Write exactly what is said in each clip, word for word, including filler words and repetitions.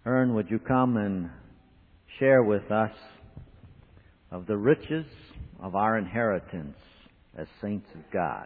Ern, would you come and share with us of the riches of our inheritance as saints of God?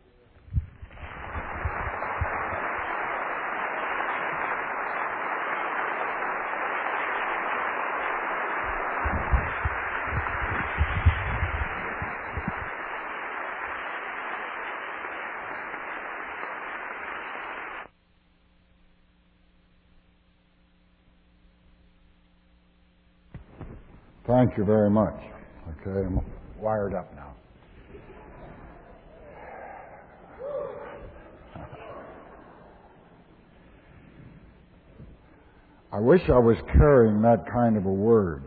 Thank you very much. Okay, I'm wired up now. I wish I was carrying that kind of a word.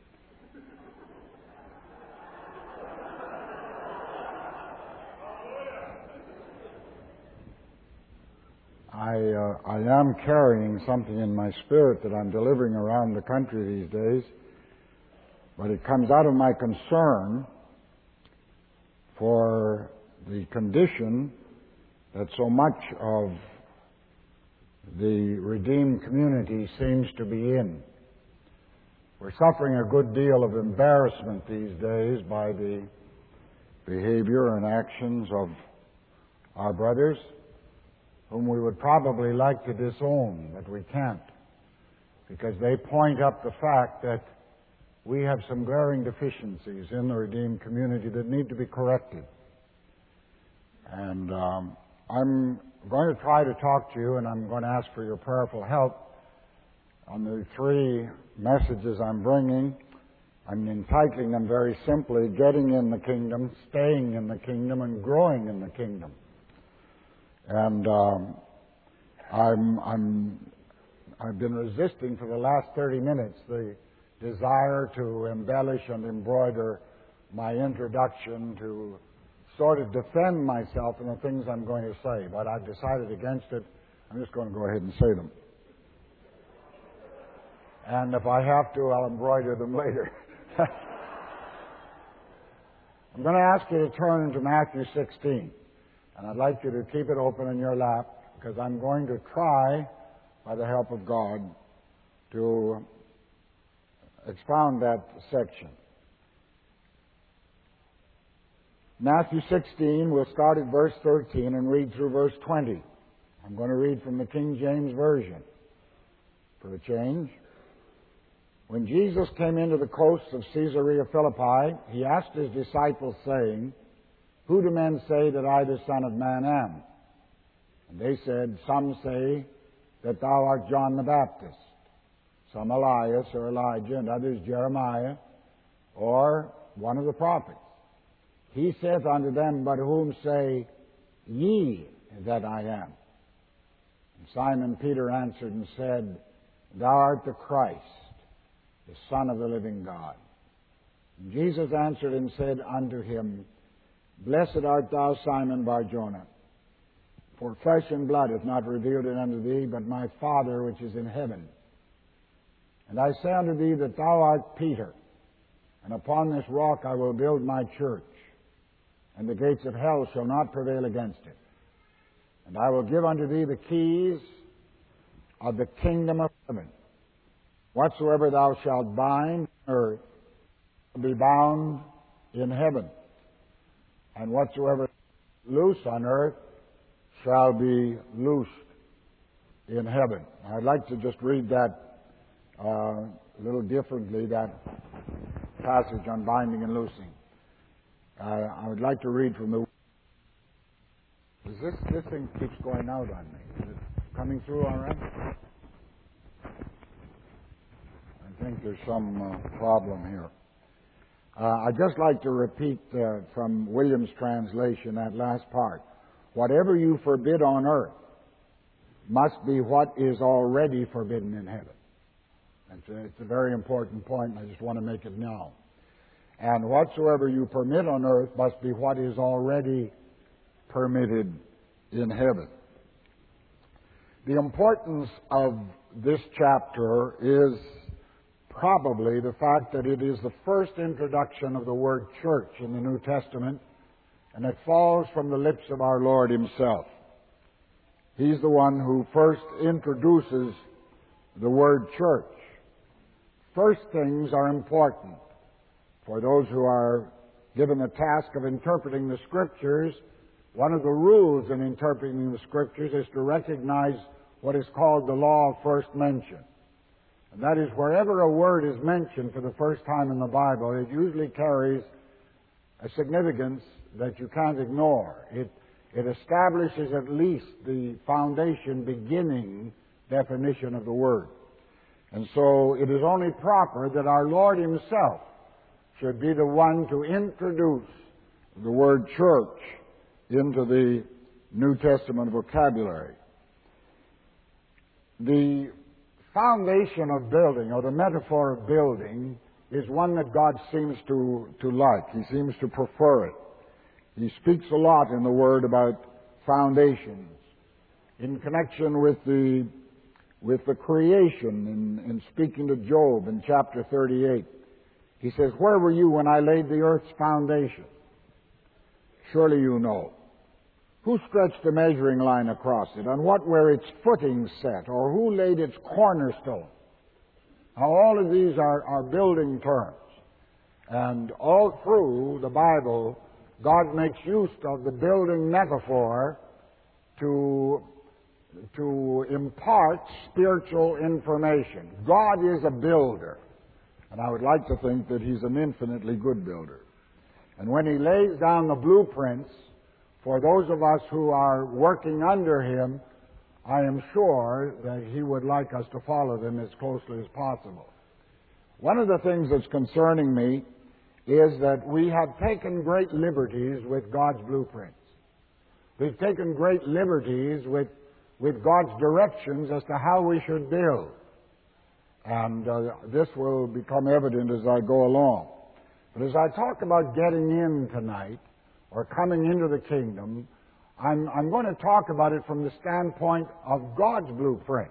I uh, I am carrying something in my spirit that I'm delivering around the country these days. But it comes out of my concern for the condition that so much of the redeemed community seems to be in. We're suffering a good deal of embarrassment these days by the behavior and actions of our brothers, whom we would probably like to disown, but we can't, because they point up the fact that we have some glaring deficiencies in the redeemed community that need to be corrected. And um, I'm going to try to talk to you, and I'm going to ask for your prayerful help on the three messages I'm bringing. I'm entitling them very simply, Getting in the Kingdom, Staying in the Kingdom, and Growing in the Kingdom. And um, I'm, I'm, I've been resisting for the last thirty minutes the desire to embellish and embroider my introduction to sort of defend myself in the things I'm going to say, but I've decided against it. I'm just going to go ahead and say them. And if I have to, I'll embroider them later. I'm going to ask you to turn to Matthew sixteen, and I'd like you to keep it open in your lap, because I'm going to try, by the help of God, to expound that section. Matthew sixteen, we'll start at verse thirteen and read through verse twenty. I'm going to read from the King James Version for a change. When Jesus came into the coasts of Caesarea Philippi, he asked his disciples, saying, "Who do men say that I, the Son of Man, am?" And they said, "Some say that thou art John the Baptist, some Elias or Elijah, and others Jeremiah, or one of the prophets." He saith unto them, "But whom say ye that I am?" And Simon Peter answered and said, "Thou art the Christ, the Son of the living God." And Jesus answered and said unto him, "Blessed art thou, Simon Bar-Jonah, for flesh and blood hath not revealed it unto thee, but my Father which is in heaven. And I say unto thee that thou art Peter, and upon this rock I will build my church, and the gates of hell shall not prevail against it. And I will give unto thee the keys of the kingdom of heaven. Whatsoever thou shalt bind on earth shall be bound in heaven, and whatsoever loose on earth shall be loosed in heaven." I'd like to just read that uh, a little differently, that passage on binding and loosing. Uh, I would like to read from the... Does this, this thing keeps going out on me? Is it coming through all right? I think there's some uh, problem here. Uh, I'd just like to repeat uh, from Williams' translation, that last part. Whatever you forbid on earth must be what is already forbidden in heaven. It's a, it's a very important point, and I just want to make it now. And whatsoever you permit on earth must be what is already permitted in heaven. The importance of this chapter is probably the fact that it is the first introduction of the word church in the New Testament, and it falls from the lips of our Lord Himself. He's the one who first introduces the word church. First things are important for those who are given the task of interpreting the Scriptures. One of the rules in interpreting the Scriptures is to recognize what is called the law of first mention. And that is, wherever a word is mentioned for the first time in the Bible, it usually carries a significance that you can't ignore. It, it establishes at least the foundation, beginning definition of the word. And so it is only proper that our Lord Himself should be the one to introduce the word church into the New Testament vocabulary. The foundation of building, or the metaphor of building, is one that God seems to, to like. He seems to prefer it. He speaks a lot in the Word about foundations in connection with the, with the creation, in, in speaking to Job in chapter thirty-eight. He says, "Where were you when I laid the earth's foundation? Surely you know. Who stretched the measuring line across it? On what were its footings set? Or who laid its cornerstone?" Now, all of these are, are building terms. And all through the Bible, God makes use of the building metaphor to, to impart spiritual information. God is a builder. And I would like to think that He's an infinitely good builder. And when He lays down the blueprints for those of us who are working under Him, I am sure that He would like us to follow them as closely as possible. One of the things that's concerning me is that we have taken great liberties with God's blueprints. We've taken great liberties with, with God's directions as to how we should build. And uh, this will become evident as I go along. But as I talk about getting in tonight, or coming into the kingdom, I'm, I'm going to talk about it from the standpoint of God's blueprint.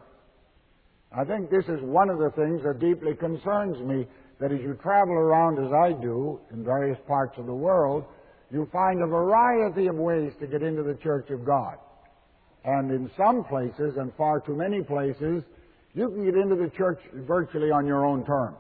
I think this is one of the things that deeply concerns me, that as you travel around as I do in various parts of the world, you find a variety of ways to get into the church of God. And in some places, and far too many places, you can get into the church virtually on your own terms.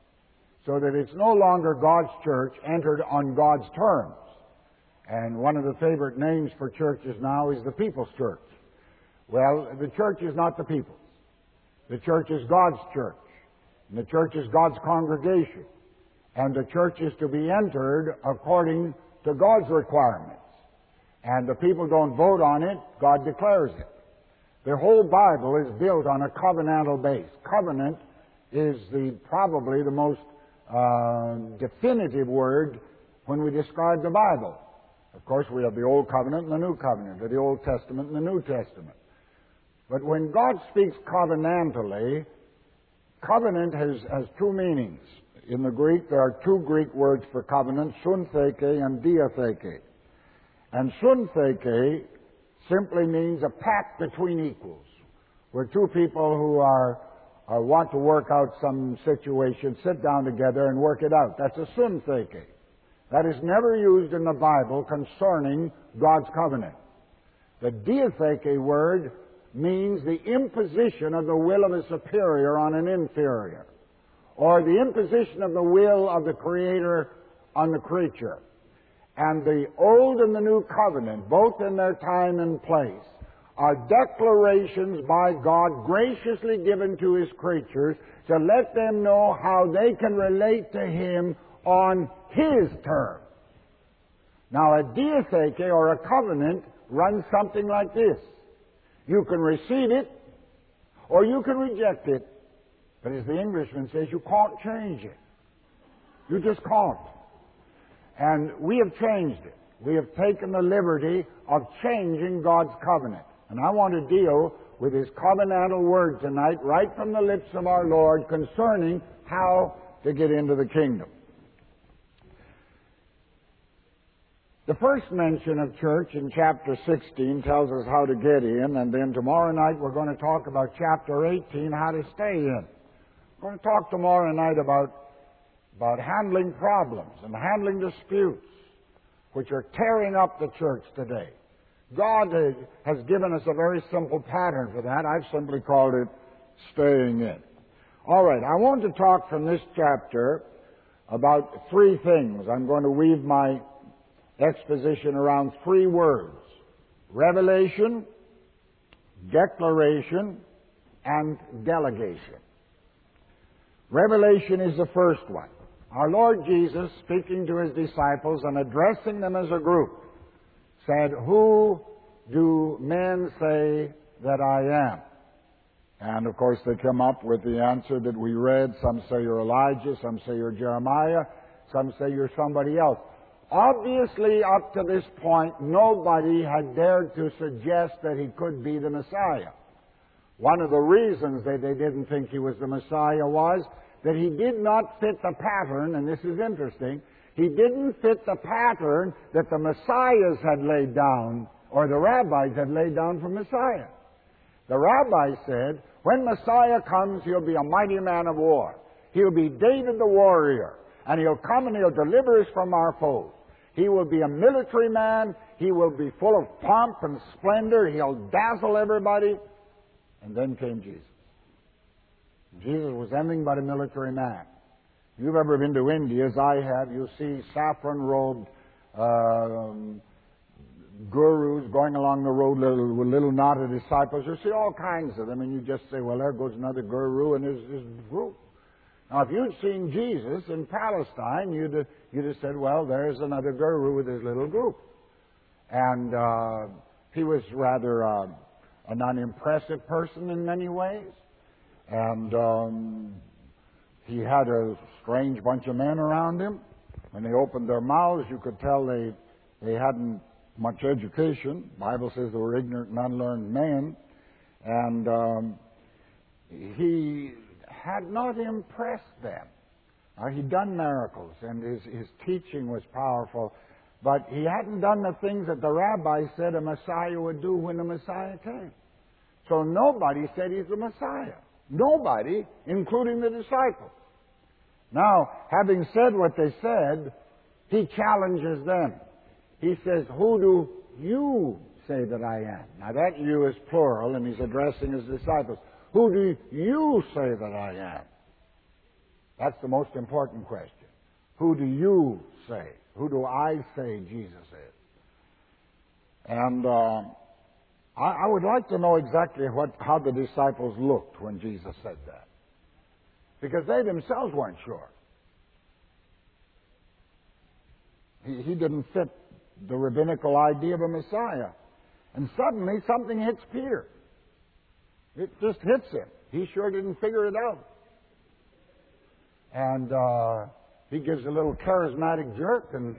So that it's no longer God's church entered on God's terms. And one of the favorite names for churches now is the People's Church. Well, the church is not the people's. The church is God's church. And the church is God's congregation. And the church is to be entered according to God's requirements. And the people don't vote on it, God declares it. The whole Bible is built on a covenantal base. Covenant is the probably the most uh, definitive word when we describe the Bible. Of course, we have the Old Covenant and the New Covenant, or the Old Testament and the New Testament. But when God speaks covenantally, covenant has, has two meanings. In the Greek, there are two Greek words for covenant, suntheke and diatheke. And suntheke simply means a pact between equals, where two people who are, are want to work out some situation sit down together and work it out. That's a suntheke. That is never used in the Bible concerning God's covenant. The diatheke word means the imposition of the will of a superior on an inferior, or the imposition of the will of the Creator on the creature. And the Old and the New Covenant, both in their time and place, are declarations by God graciously given to His creatures to let them know how they can relate to Him on His terms. Now, a diatheke, or a covenant, runs something like this. You can receive it, or you can reject it. But as the Englishman says, you can't change it. You just can't. And we have changed it. We have taken the liberty of changing God's covenant. And I want to deal with His covenantal word tonight, right from the lips of our Lord, concerning how to get into the kingdom. The first mention of church in chapter sixteen tells us how to get in, and then tomorrow night we're going to talk about chapter eighteen, how to stay in. We're going to talk tomorrow night about, about handling problems and handling disputes, which are tearing up the church today. God has given us a very simple pattern for that. I've simply called it staying in. All right, I want to talk from this chapter about three things. I'm going to weave my exposition around three words: revelation, declaration, and delegation. Revelation is the first one. Our Lord Jesus, speaking to His disciples and addressing them as a group, said, "Who do men say that I am?" And of course they come up with the answer that we read. Some say you're Elijah, some say you're Jeremiah, some say you're somebody else. Obviously, up to this point, nobody had dared to suggest that He could be the Messiah. One of the reasons that they didn't think He was the Messiah was that He did not fit the pattern, and this is interesting, He didn't fit the pattern that the Messiahs had laid down, or the rabbis had laid down for Messiah. The rabbis said, when Messiah comes, He'll be a mighty man of war. He'll be David the warrior, and He'll come and He'll deliver us from our foes. He will be a military man. He will be full of pomp and splendor. He'll dazzle everybody. And then came Jesus. Jesus was anything but a military man. If you've ever been to India, as I have, you'll see saffron-robed um, gurus going along the road little, with little knot of disciples. You see all kinds of them, and you just say, well, there goes another guru and his, his group. Now, if you'd seen Jesus in Palestine, you'd have, you'd have said, well, there's another guru with his little group. And uh, he was rather uh, an unimpressive person in many ways. And um, he had a strange bunch of men around him. When they opened their mouths, you could tell they, they hadn't much education. The Bible says they were ignorant and unlearned men. And um, he had not impressed them. Now, he'd done miracles, and his, his teaching was powerful, but he hadn't done the things that the rabbis said a Messiah would do when the Messiah came. So nobody said He's the Messiah. Nobody, including the disciples. Now, having said what they said, He challenges them. He says, "Who do you say that I am?" Now that "you" is plural, and He's addressing His disciples. Who do you say that I am? That's the most important question. Who do you say? Who do I say Jesus is? And uh, I, I would like to know exactly what how the disciples looked when Jesus said that, because they themselves weren't sure. He, he didn't fit the rabbinical idea of a Messiah. And suddenly something hits Peter. It just hits him. He sure didn't figure it out. And uh, he gives a little charismatic jerk, and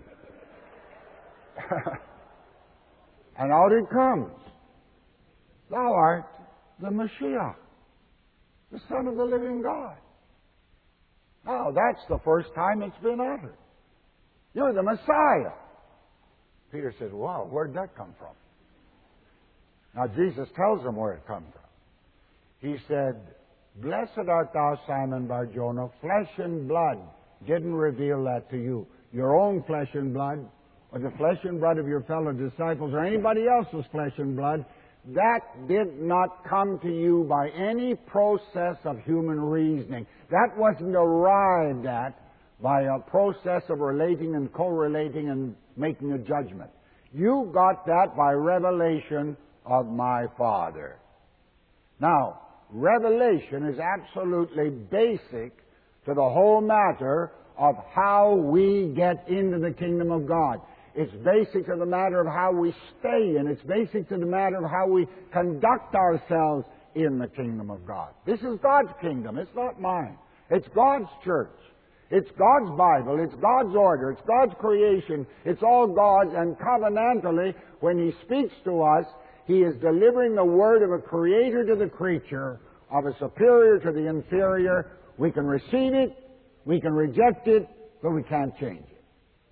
and out it comes. Thou art the Mashiach, the Son of the living God. Now, that's the first time it's been uttered. You're the Messiah. Peter says, wow, where'd that come from? Now, Jesus tells him where it comes from. He said, "Blessed art thou, Simon Bar-Jonah. Flesh and blood didn't reveal that to you. Your own flesh and blood, or the flesh and blood of your fellow disciples, or anybody else's flesh and blood, that did not come to you by any process of human reasoning. That wasn't arrived at by a process of relating and correlating and making a judgment. You got that by revelation of my Father." Now, revelation is absolutely basic to the whole matter of how we get into the kingdom of God. It's basic to the matter of how we stay in. It's basic to the matter of how we conduct ourselves in the kingdom of God. This is God's kingdom. It's not mine. It's God's church. It's God's Bible. It's God's order. It's God's creation. It's all God's. And covenantally, when He speaks to us, He is delivering the word of a creator to the creature, of a superior to the inferior. We can receive it, we can reject it, but we can't change it.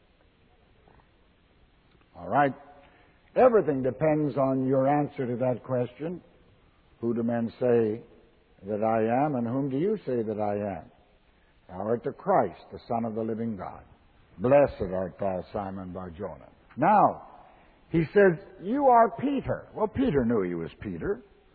All right? Everything depends on your answer to that question. Who do men say that I am, and whom do you say that I am? Thou art the Christ, the Son of the living God. Blessed art thou, Simon Bar-Jonah. Now, he says, you are Peter. Well, Peter knew he was Peter.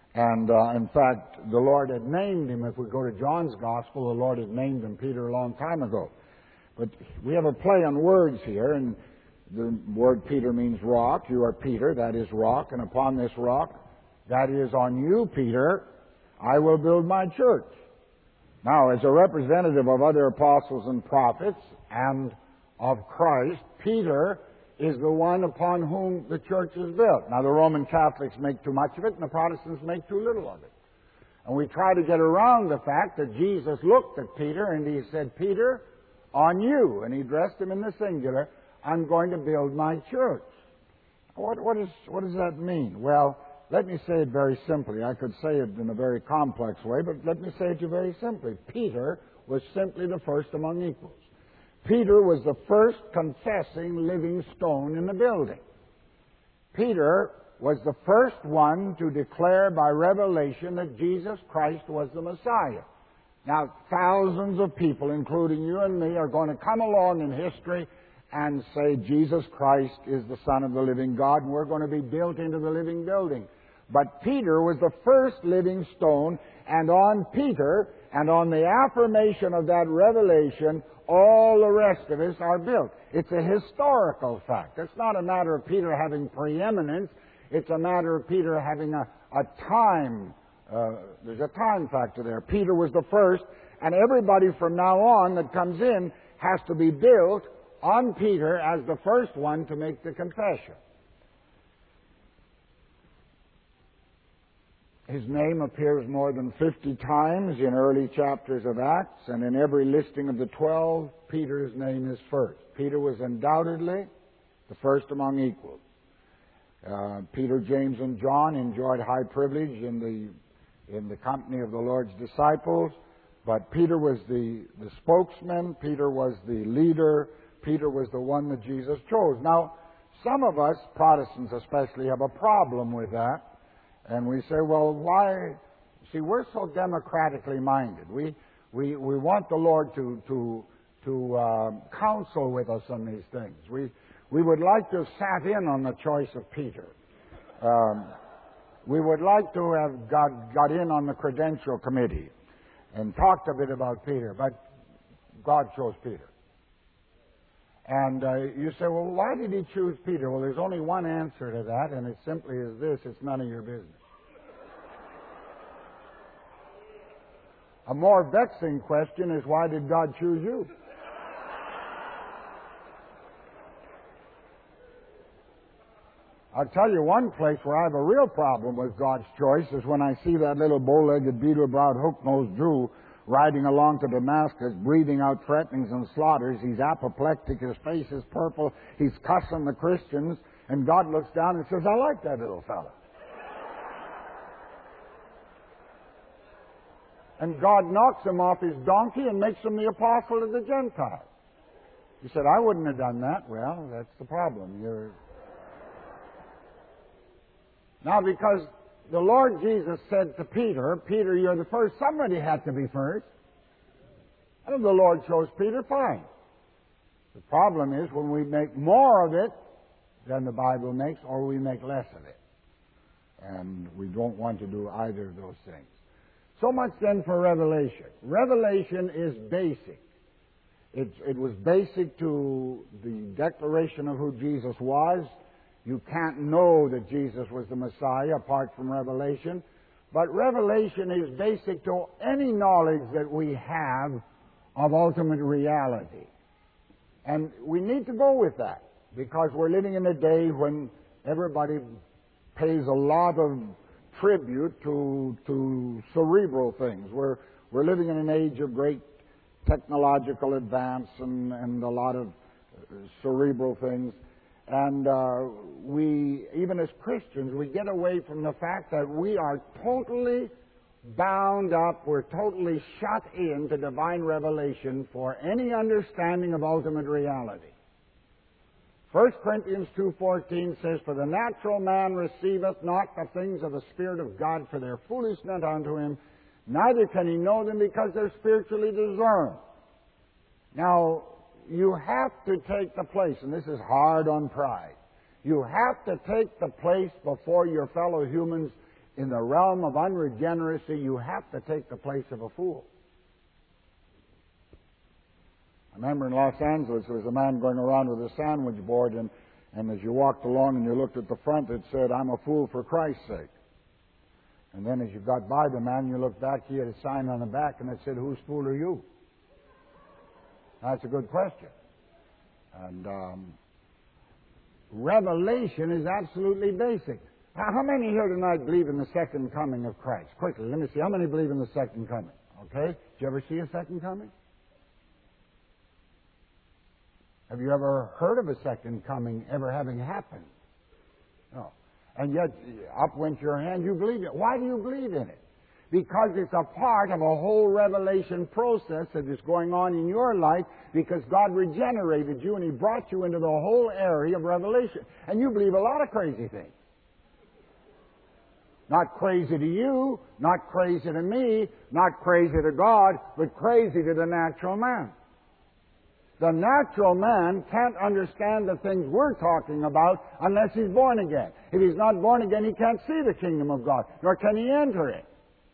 And uh, in fact, the Lord had named him, if we go to John's Gospel, the Lord had named him Peter a long time ago. But we have a play on words here, and the word Peter means rock. You are Peter, that is rock, and upon this rock, that is on you, Peter, I will build my church. Now, as a representative of other apostles and prophets and of Christ, Peter is the one upon whom the church is built. Now, the Roman Catholics make too much of it, and the Protestants make too little of it. And we try to get around the fact that Jesus looked at Peter and he said, Peter, on you, and he addressed him in the singular, I'm going to build my church. What, what, is, what does that mean? Well, let me say it very simply. I could say it in a very complex way, but let me say it to you very simply. Peter was simply the first among equals. Peter was the first confessing living stone in the building. Peter was the first one to declare by revelation that Jesus Christ was the Messiah. Now, thousands of people, including you and me, are going to come along in history and say Jesus Christ is the Son of the living God, and we're going to be built into the living building. But Peter was the first living stone, and on Peter and on the affirmation of that revelation, all the rest of us are built. It's a historical fact. It's not a matter of Peter having preeminence. It's a matter of Peter having a, a time. Uh, there's a time factor there. Peter was the first, and everybody from now on that comes in has to be built on Peter as the first one to make the confession. His name appears more than fifty times in early chapters of Acts, and in every listing of the twelve, Peter's name is first. Peter was undoubtedly the first among equals. Uh, Peter, James, and John enjoyed high privilege in the in the company of the Lord's disciples, but Peter was the, the spokesman, Peter was the leader, Peter was the one that Jesus chose. Now, some of us, Protestants especially, have a problem with that. And we say, well, why? See, we're so democratically minded. We we we want the Lord to to to uh, counsel with us on these things. We we would like to have sat in on the choice of Peter. Um, we would like to have got got in on the credential committee and talked a bit about Peter, but God chose Peter. And uh, you say, well, why did he choose Peter? Well, there's only one answer to that, and it simply is this: it's none of your business. A more vexing question is, why did God choose you? I'll tell you one place where I have a real problem with God's choice is when I see that little bow-legged, beetle-browed, hook-nosed Jew riding along to Damascus, breathing out threatenings and slaughters. He's apoplectic, his face is purple, he's cussing the Christians, and God looks down and says, I like that little fella. And God knocks him off his donkey and makes him the apostle of the Gentiles. You said, I wouldn't have done that. Well, that's the problem. You're... Now, because the Lord Jesus said to Peter, Peter, you're the first, somebody had to be first. And the Lord chose Peter, fine. The problem is when we make more of it than the Bible makes, or we make less of it. And we don't want to do either of those things. So much then for Revelation. Revelation is basic. It, it was basic to the declaration of who Jesus was. You can't know that Jesus was the Messiah apart from Revelation. But Revelation is basic to any knowledge that we have of ultimate reality. And we need to go with that, because we're living in a day when everybody pays a lot of tribute to to cerebral things. We're we're living in an age of great technological advance and, and a lot of cerebral things. And uh, we, even as Christians, we get away from the fact that we are totally bound up, we're totally shut in to divine revelation for any understanding of ultimate reality. First Corinthians two fourteen says, For the natural man receiveth not the things of the Spirit of God, for their foolishness unto him, neither can he know them, because they're spiritually discerned. Now, you have to take the place, and this is hard on pride, you have to take the place before your fellow humans in the realm of unregeneracy, you have to take the place of a fool. I remember in Los Angeles, there was a man going around with a sandwich board, and, and as you walked along and you looked at the front, it said, "I'm a fool for Christ's sake." And then as you got by the man, you looked back, he had a sign on the back, and it said, "Whose fool are you?" That's a good question. And um, revelation is absolutely basic. How many here tonight believe in the second coming of Christ? Quickly, let me see. How many believe in the second coming? Okay? Did you ever see a second coming? Have you ever heard of a second coming ever having happened? No. And yet, up went your hand, you believe it. Why do you believe in it? Because it's a part of a whole revelation process that is going on in your life, because God regenerated you and He brought you into the whole area of revelation. And you believe a lot of crazy things. Not crazy to you, not crazy to me, not crazy to God, but crazy to the natural man. The natural man can't understand the things we're talking about unless he's born again. If he's not born again, he can't see the kingdom of God, nor can he enter it.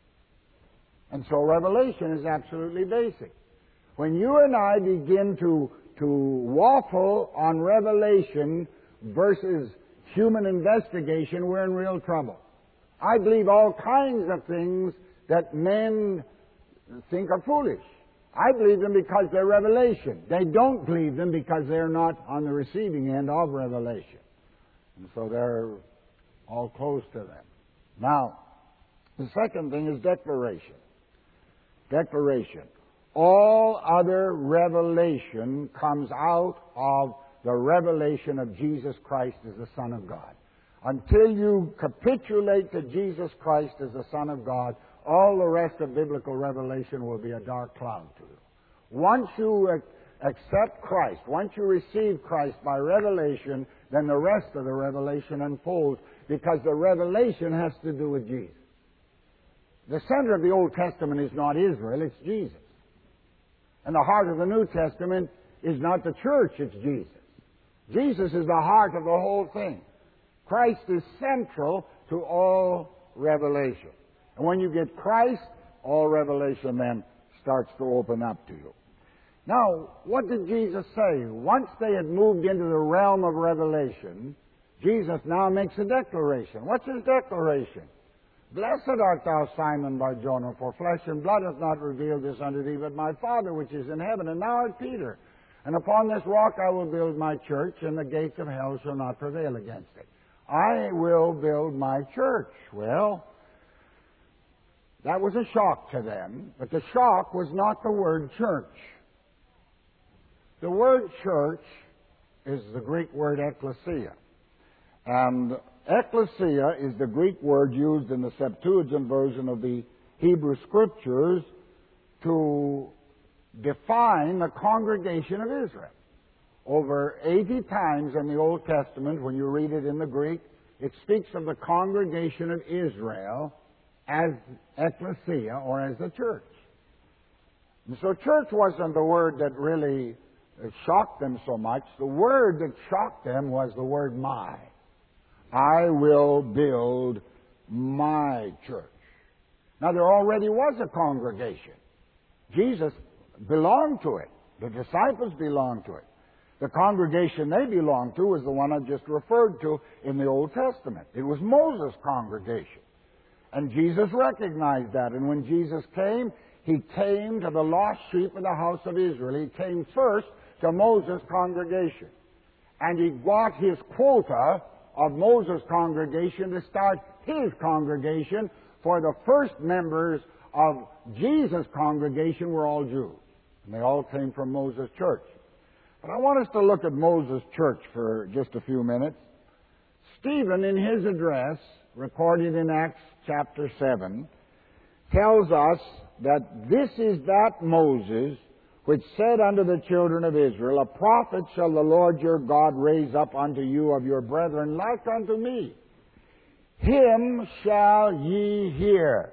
And so revelation is absolutely basic. When you and I begin to, to waffle on revelation versus human investigation, we're in real trouble. I believe all kinds of things that men think are foolish. I believe them because they're revelation. They don't believe them because they're not on the receiving end of revelation. And so they're all close to them. Now, the second thing is declaration. Declaration. All other revelation comes out of the revelation of Jesus Christ as the Son of God. Until you capitulate to Jesus Christ as the Son of God, all the rest of biblical revelation will be a dark cloud to you. Once you accept Christ, once you receive Christ by revelation, then the rest of the revelation unfolds, because the revelation has to do with Jesus. The center of the Old Testament is not Israel, it's Jesus. And the heart of the New Testament is not the church, it's Jesus. Jesus is the heart of the whole thing. Christ is central to all revelation. And when you get Christ, all revelation then starts to open up to you. Now, what did Jesus say? Once they had moved into the realm of revelation, Jesus now makes a declaration. What's his declaration? "Blessed art thou, Simon Bar-Jonah, for flesh and blood hath not revealed this unto thee, but my Father which is in heaven. And thou art Peter. And upon this rock I will build my church, and the gates of hell shall not prevail against it." I will build my church. Well, that was a shock to them, but the shock was not the word church. The word church is the Greek word ekklesia. And ekklesia is the Greek word used in the Septuagint version of the Hebrew Scriptures to define the congregation of Israel. Over eighty times in the Old Testament, when you read it in the Greek, it speaks of the congregation of Israel as ekklesia, or as the church. And so church wasn't the word that really shocked them so much. The word that shocked them was the word my. I will build my church. Now, there already was a congregation. Jesus belonged to it. The disciples belonged to it. The congregation they belonged to was the one I just referred to in the Old Testament. It was Moses' congregation. And Jesus recognized that. And when Jesus came, He came to the lost sheep of the house of Israel. He came first to Moses' congregation. And He got His quota of Moses' congregation to start His congregation, for the first members of Jesus' congregation were all Jews. And they all came from Moses' church. But I want us to look at Moses' church for just a few minutes. Stephen, in his address, recorded in Acts chapter seven, tells us that this is that Moses which said unto the children of Israel, A prophet shall the Lord your God raise up unto you of your brethren like unto me. Him shall ye hear.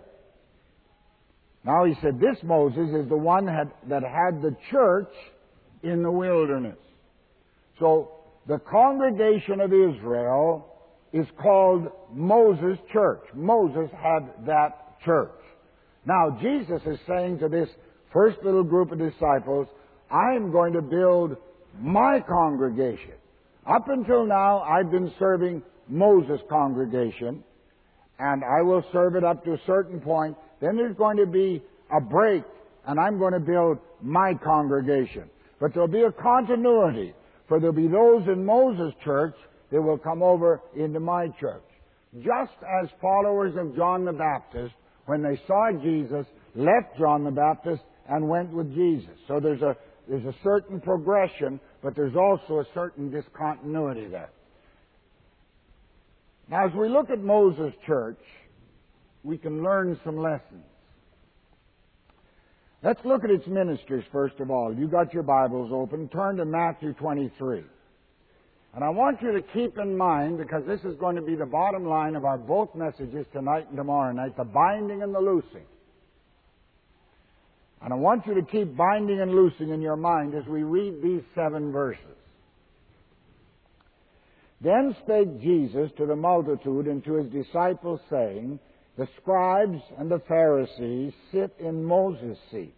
Now he said, this Moses is the one had, that had the church in the wilderness. So the congregation of Israel is called Moses' church. Moses had that church. Now, Jesus is saying to this first little group of disciples, I'm going to build my congregation. Up until now, I've been serving Moses' congregation, and I will serve it up to a certain point. Then there's going to be a break, and I'm going to build my congregation. But there'll be a continuity, for there'll be those in Moses' church that will come over into my church. Just as followers of John the Baptist, when they saw Jesus, left John the Baptist and went with Jesus. So there's a there's a certain progression, but there's also a certain discontinuity there. Now, as we look at Moses' church, we can learn some lessons. Let's look at its ministers first of all. You got your Bibles open. Turn to Matthew twenty-three. And I want you to keep in mind, because this is going to be the bottom line of our both messages tonight and tomorrow night, the binding and the loosing. And I want you to keep binding and loosing in your mind as we read these seven verses. Then spake Jesus to the multitude and to his disciples, saying, The scribes and the Pharisees sit in Moses' seat.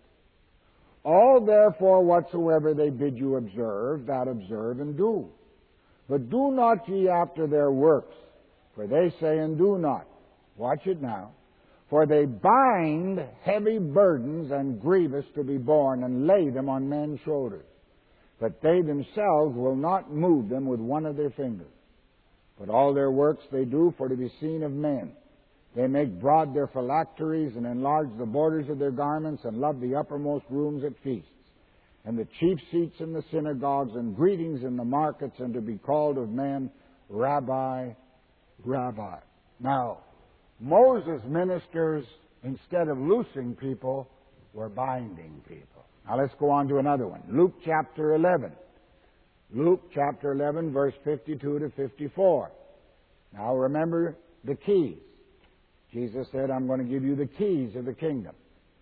All therefore whatsoever they bid you observe, that observe and do. But do not ye after their works, for they say and do not. Watch it now. For they bind heavy burdens and grievous to be borne, and lay them on men's shoulders. But they themselves will not move them with one of their fingers. But all their works they do for to be seen of men. They make broad their phylacteries, and enlarge the borders of their garments, and love the uppermost rooms at feasts, and the chief seats in the synagogues, and greetings in the markets, and to be called of men, Rabbi, Rabbi. Now, Moses' ministers, instead of loosing people, were binding people. Now let's go on to another one. Luke chapter eleven. Luke chapter eleven, verse fifty-two to fifty-four. Now remember the keys. Jesus said, I'm going to give you the keys of the kingdom.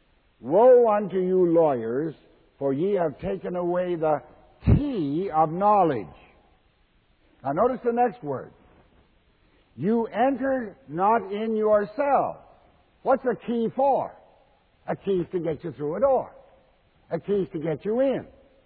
Woe unto you lawyers, for ye have taken away the key of knowledge. Now notice the next word. You entered not in yourselves. What's a key for? A key's to get you through a door. A key's to get you in.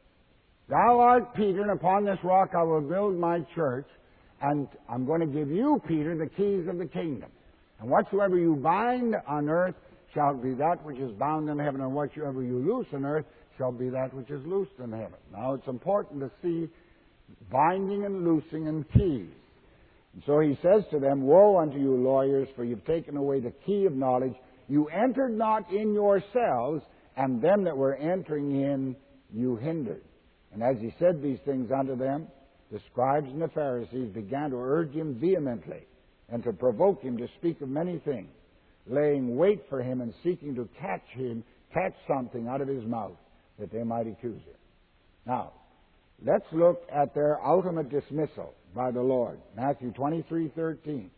Thou art Peter, and upon this rock I will build my church, and I'm going to give you, Peter, the keys of the kingdom. And whatsoever you bind on earth shall be that which is bound in heaven, and whatsoever you loose on earth shall be that which is loosed in heaven. Now it's important to see binding and loosing and keys. And so he says to them, Woe unto you lawyers, for you've taken away the key of knowledge. You entered not in yourselves, and them that were entering in you hindered. And as he said these things unto them, the scribes and the Pharisees began to urge him vehemently, and to provoke him to speak of many things, laying wait for him and seeking to catch him, catch something out of his mouth, that they might accuse him. Now, let's look at their ultimate dismissal by the Lord. Matthew twenty-three thirteen.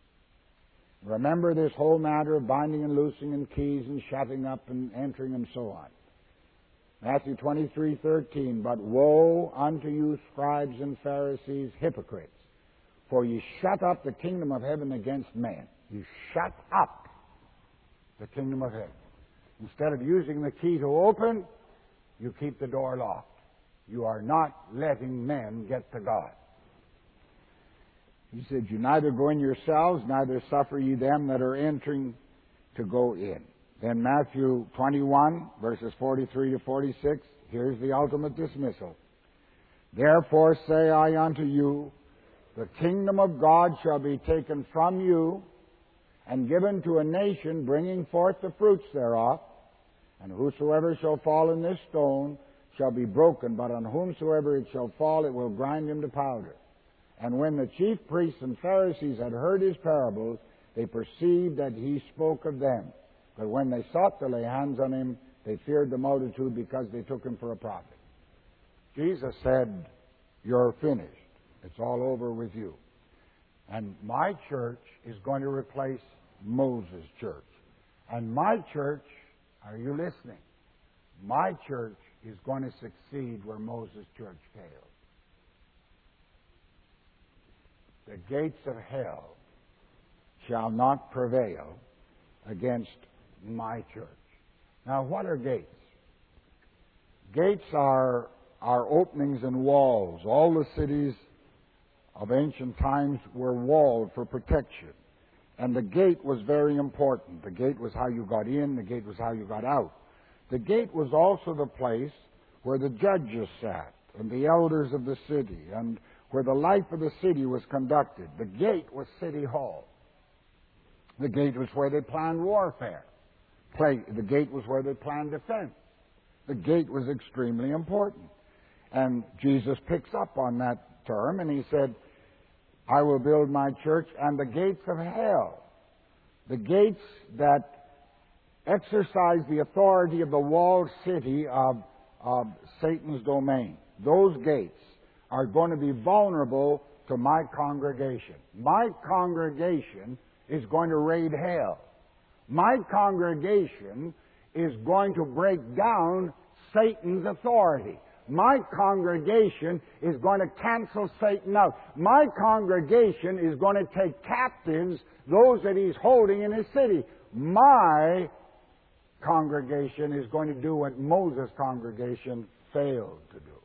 Remember this whole matter of binding and loosing and keys and shutting up and entering and so on. Matthew twenty-three thirteen. But woe unto you, scribes and Pharisees, hypocrites! For ye shut up the kingdom of heaven against men. You shut up the kingdom of heaven. Instead of using the key to open, you keep the door locked. You are not letting men get to God. He said, You neither go in yourselves, neither suffer ye them that are entering to go in. Then Matthew twenty-one, verses forty-three to forty-six, here's the ultimate dismissal. Therefore say I unto you, the kingdom of God shall be taken from you and given to a nation bringing forth the fruits thereof. And whosoever shall fall in this stone shall be broken, but on whomsoever it shall fall it will grind him to powder. And when the chief priests and Pharisees had heard his parables, they perceived that he spoke of them. But when they sought to lay hands on him, they feared the multitude, because they took him for a prophet. Jesus said, You're finished. It's all over with you. And my church is going to replace Moses' church. And my church, are you listening? My church is going to succeed where Moses' church failed. the gates of hell shall not prevail against my church. Now, what are gates? Gates are, are openings in walls. All the cities of ancient times were walled for protection. And the gate was very important. The gate was how you got in, the gate was how you got out. The gate was also the place where the judges sat, and the elders of the city, and where the life of the city was conducted. The gate was City Hall. The gate was where they planned warfare. The gate was where they planned defense. The gate was extremely important. And Jesus picks up on that term, and he said, I will build my church, and the gates of hell, the gates that exercise the authority of the walled city of, of Satan's domain, those gates are going to be vulnerable to my congregation. My congregation is going to raid hell. My congregation is going to break down Satan's authority. My congregation is going to cancel Satan out. My congregation is going to take captives those that he's holding in his city. My congregation is going to do what Moses' congregation failed to do.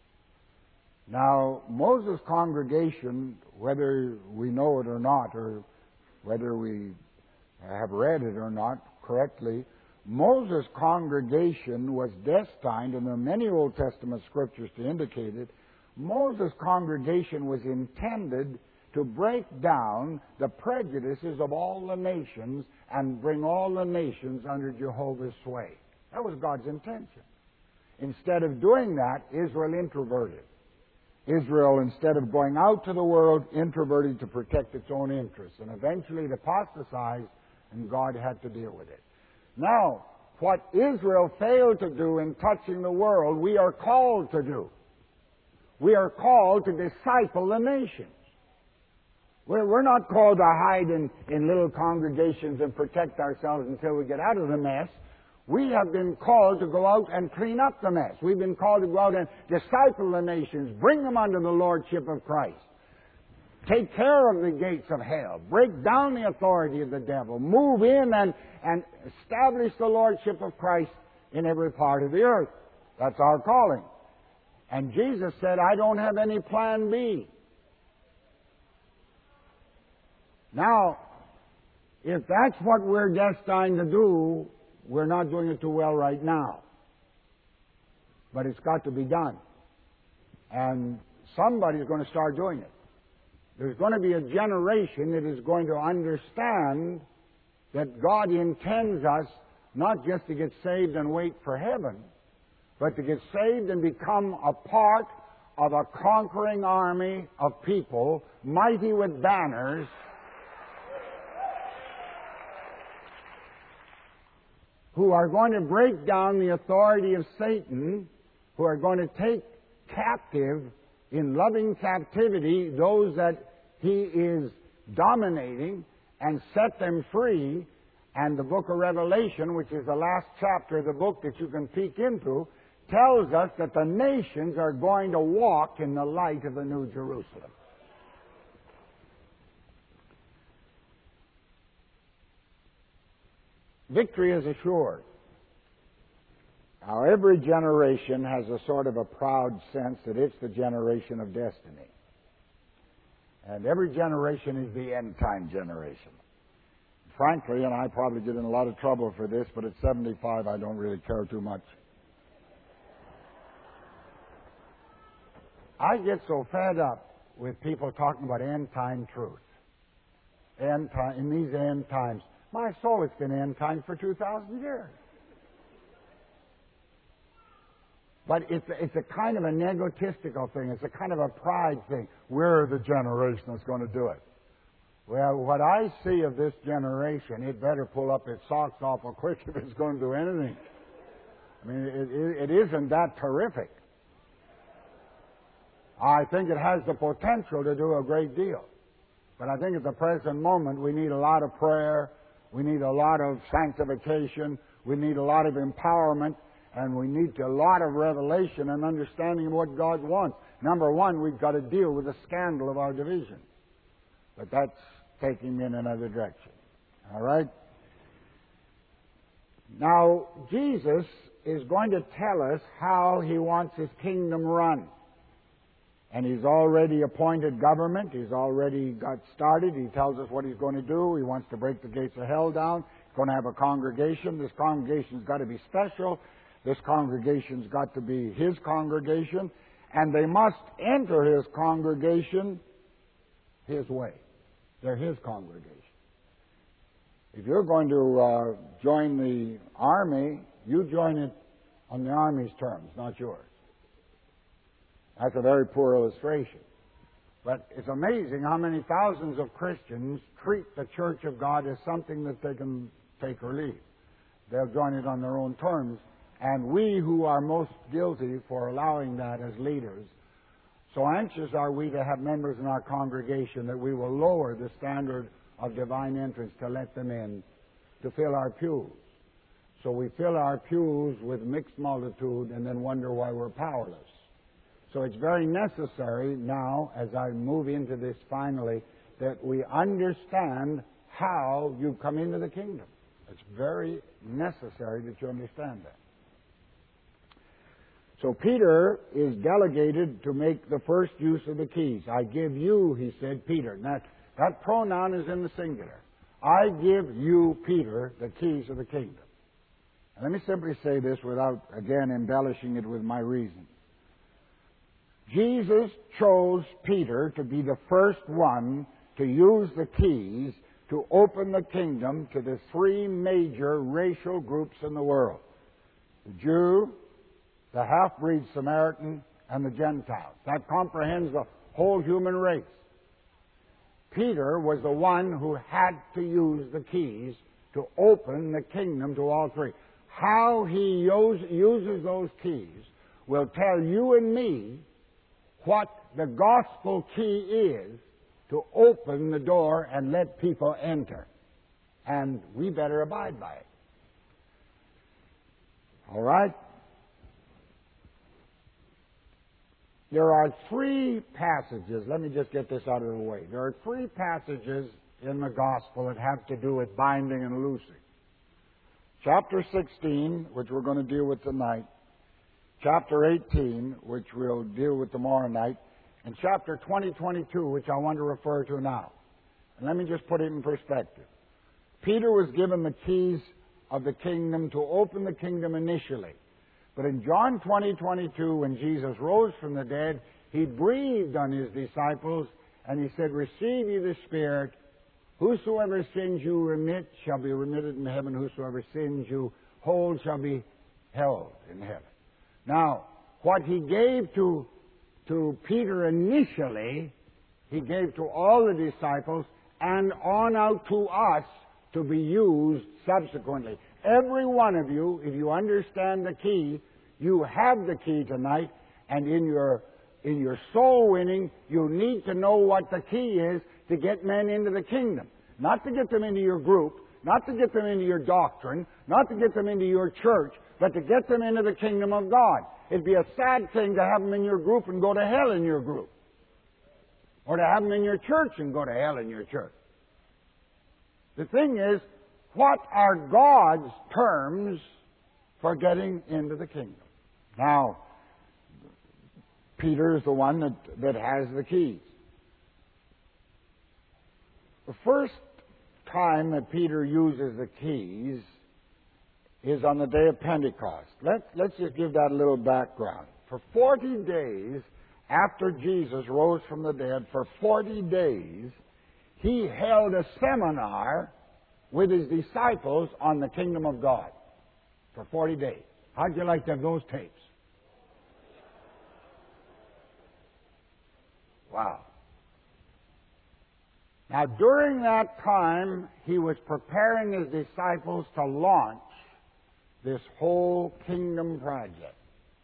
Now, Moses' congregation, whether we know it or not, or whether we have read it or not correctly, Moses' congregation was destined, and there are many Old Testament scriptures to indicate it, Moses' congregation was intended to break down the prejudices of all the nations and bring all the nations under Jehovah's sway. That was God's intention. Instead of doing that, Israel introverted. Israel, instead of going out to the world, introverted to protect its own interests. And eventually it apostatized, and God had to deal with it. Now, what Israel failed to do in touching the world, we are called to do. We are called to disciple the nations. We're, we're not called to hide in, in little congregations and protect ourselves until we get out of the mess. We have been called to go out and clean up the mess. We've been called to go out and disciple the nations, bring them under the lordship of Christ. Take care of the gates of hell. Break down the authority of the devil. Move in and, and establish the lordship of Christ in every part of the earth. That's our calling. And Jesus said, I don't have any plan B. Now, if that's what we're destined to do, we're not doing it too well right now. But it's got to be done. And somebody's going to start doing it. There's going to be a generation that is going to understand that God intends us not just to get saved and wait for heaven, but to get saved and become a part of a conquering army of people, mighty with banners, who are going to break down the authority of Satan, who are going to take captive, in loving captivity, those that he is dominating, and set them free. And the book of Revelation, which is the last chapter of the book that you can peek into, tells us that the nations are going to walk in the light of the New Jerusalem. Victory is assured. Now, every generation has a sort of a proud sense that it's the generation of destiny. And every generation is the end-time generation. Frankly, and I probably get in a lot of trouble for this, but at seventy-five I don't really care too much. I get so fed up with people talking about end-time truth. End time, in these end times. My soul, it's been end time for two thousand years. But it's a, it's a kind of an egotistical thing. It's a kind of a pride thing. We're the generation that's going to do it. Well, what I see of this generation, it better pull up its socks awful quick if it's going to do anything. I mean, it, it, it isn't that terrific. I think it has the potential to do a great deal. But I think at the present moment we need a lot of prayer, we need a lot of sanctification, we need a lot of empowerment, and we need a lot of revelation and understanding of what God wants. Number one, we've got to deal with the scandal of our division. But that's taking me in another direction. All right? Now, Jesus is going to tell us how He wants His kingdom run. And He's already appointed government. He's already got started. He tells us what He's going to do. He wants to break the gates of hell down. He's going to have a congregation. This congregation's got to be special. This congregation's got to be His congregation. And they must enter His congregation His way. They're His congregation. If you're going to uh, join the army, you join it on the army's terms, not yours. That's a very poor illustration. But it's amazing how many thousands of Christians treat the Church of God as something that they can take or leave. They'll join it on their own terms. And we who are most guilty for allowing that as leaders, so anxious are we to have members in our congregation that we will lower the standard of divine entrance to let them in to fill our pews. So we fill our pews with mixed multitude and then wonder why we're powerless. So it's very necessary now, as I move into this finally, that we understand how you come into the kingdom. It's very necessary that you understand that. So Peter is delegated to make the first use of the keys. I give you, he said, Peter. Now, that pronoun is in the singular. I give you, Peter, the keys of the kingdom. And let me simply say this without, again, embellishing it with my reason. Jesus chose Peter to be the first one to use the keys to open the kingdom to the three major racial groups in the world. The Jew, the half-breed Samaritan, and the Gentiles. That comprehends the whole human race. Peter was the one who had to use the keys to open the kingdom to all three. How he use, uses those keys will tell you and me what the gospel key is to open the door and let people enter. And we better abide by it. All right? There are three passages. Let me just get this out of the way. There are three passages in the gospel that have to do with binding and loosing. Chapter sixteen, which we're going to deal with tonight. Chapter eighteen, which we'll deal with tomorrow night. And chapter twenty, twenty-two, which I want to refer to now. And let me just put it in perspective. Peter was given the keys of the kingdom to open the kingdom initially. But in John twenty, twenty-two, when Jesus rose from the dead, He breathed on His disciples, and He said, receive ye the Spirit. Whosoever sins you remit shall be remitted in heaven. Whosoever sins you hold shall be held in heaven. Now, what He gave to, to Peter initially, He gave to all the disciples, and on out to us to be used subsequently. Every one of you, if you understand the key, you have the key tonight, and in your in your soul winning, you need to know what the key is to get men into the kingdom. Not to get them into your group, not to get them into your doctrine, not to get them into your church, but to get them into the kingdom of God. It'd be a sad thing to have them in your group and go to hell in your group. Or to have them in your church and go to hell in your church. The thing is, what are God's terms for getting into the kingdom? Now, Peter is the one that, that has the keys. The first time that Peter uses the keys is on the day of Pentecost. Let, let's just give that a little background. For forty days after Jesus rose from the dead, for forty days, He held a seminar with His disciples on the kingdom of God for forty days. How'd you like to have those tapes? Wow. Now, during that time, He was preparing His disciples to launch this whole kingdom project.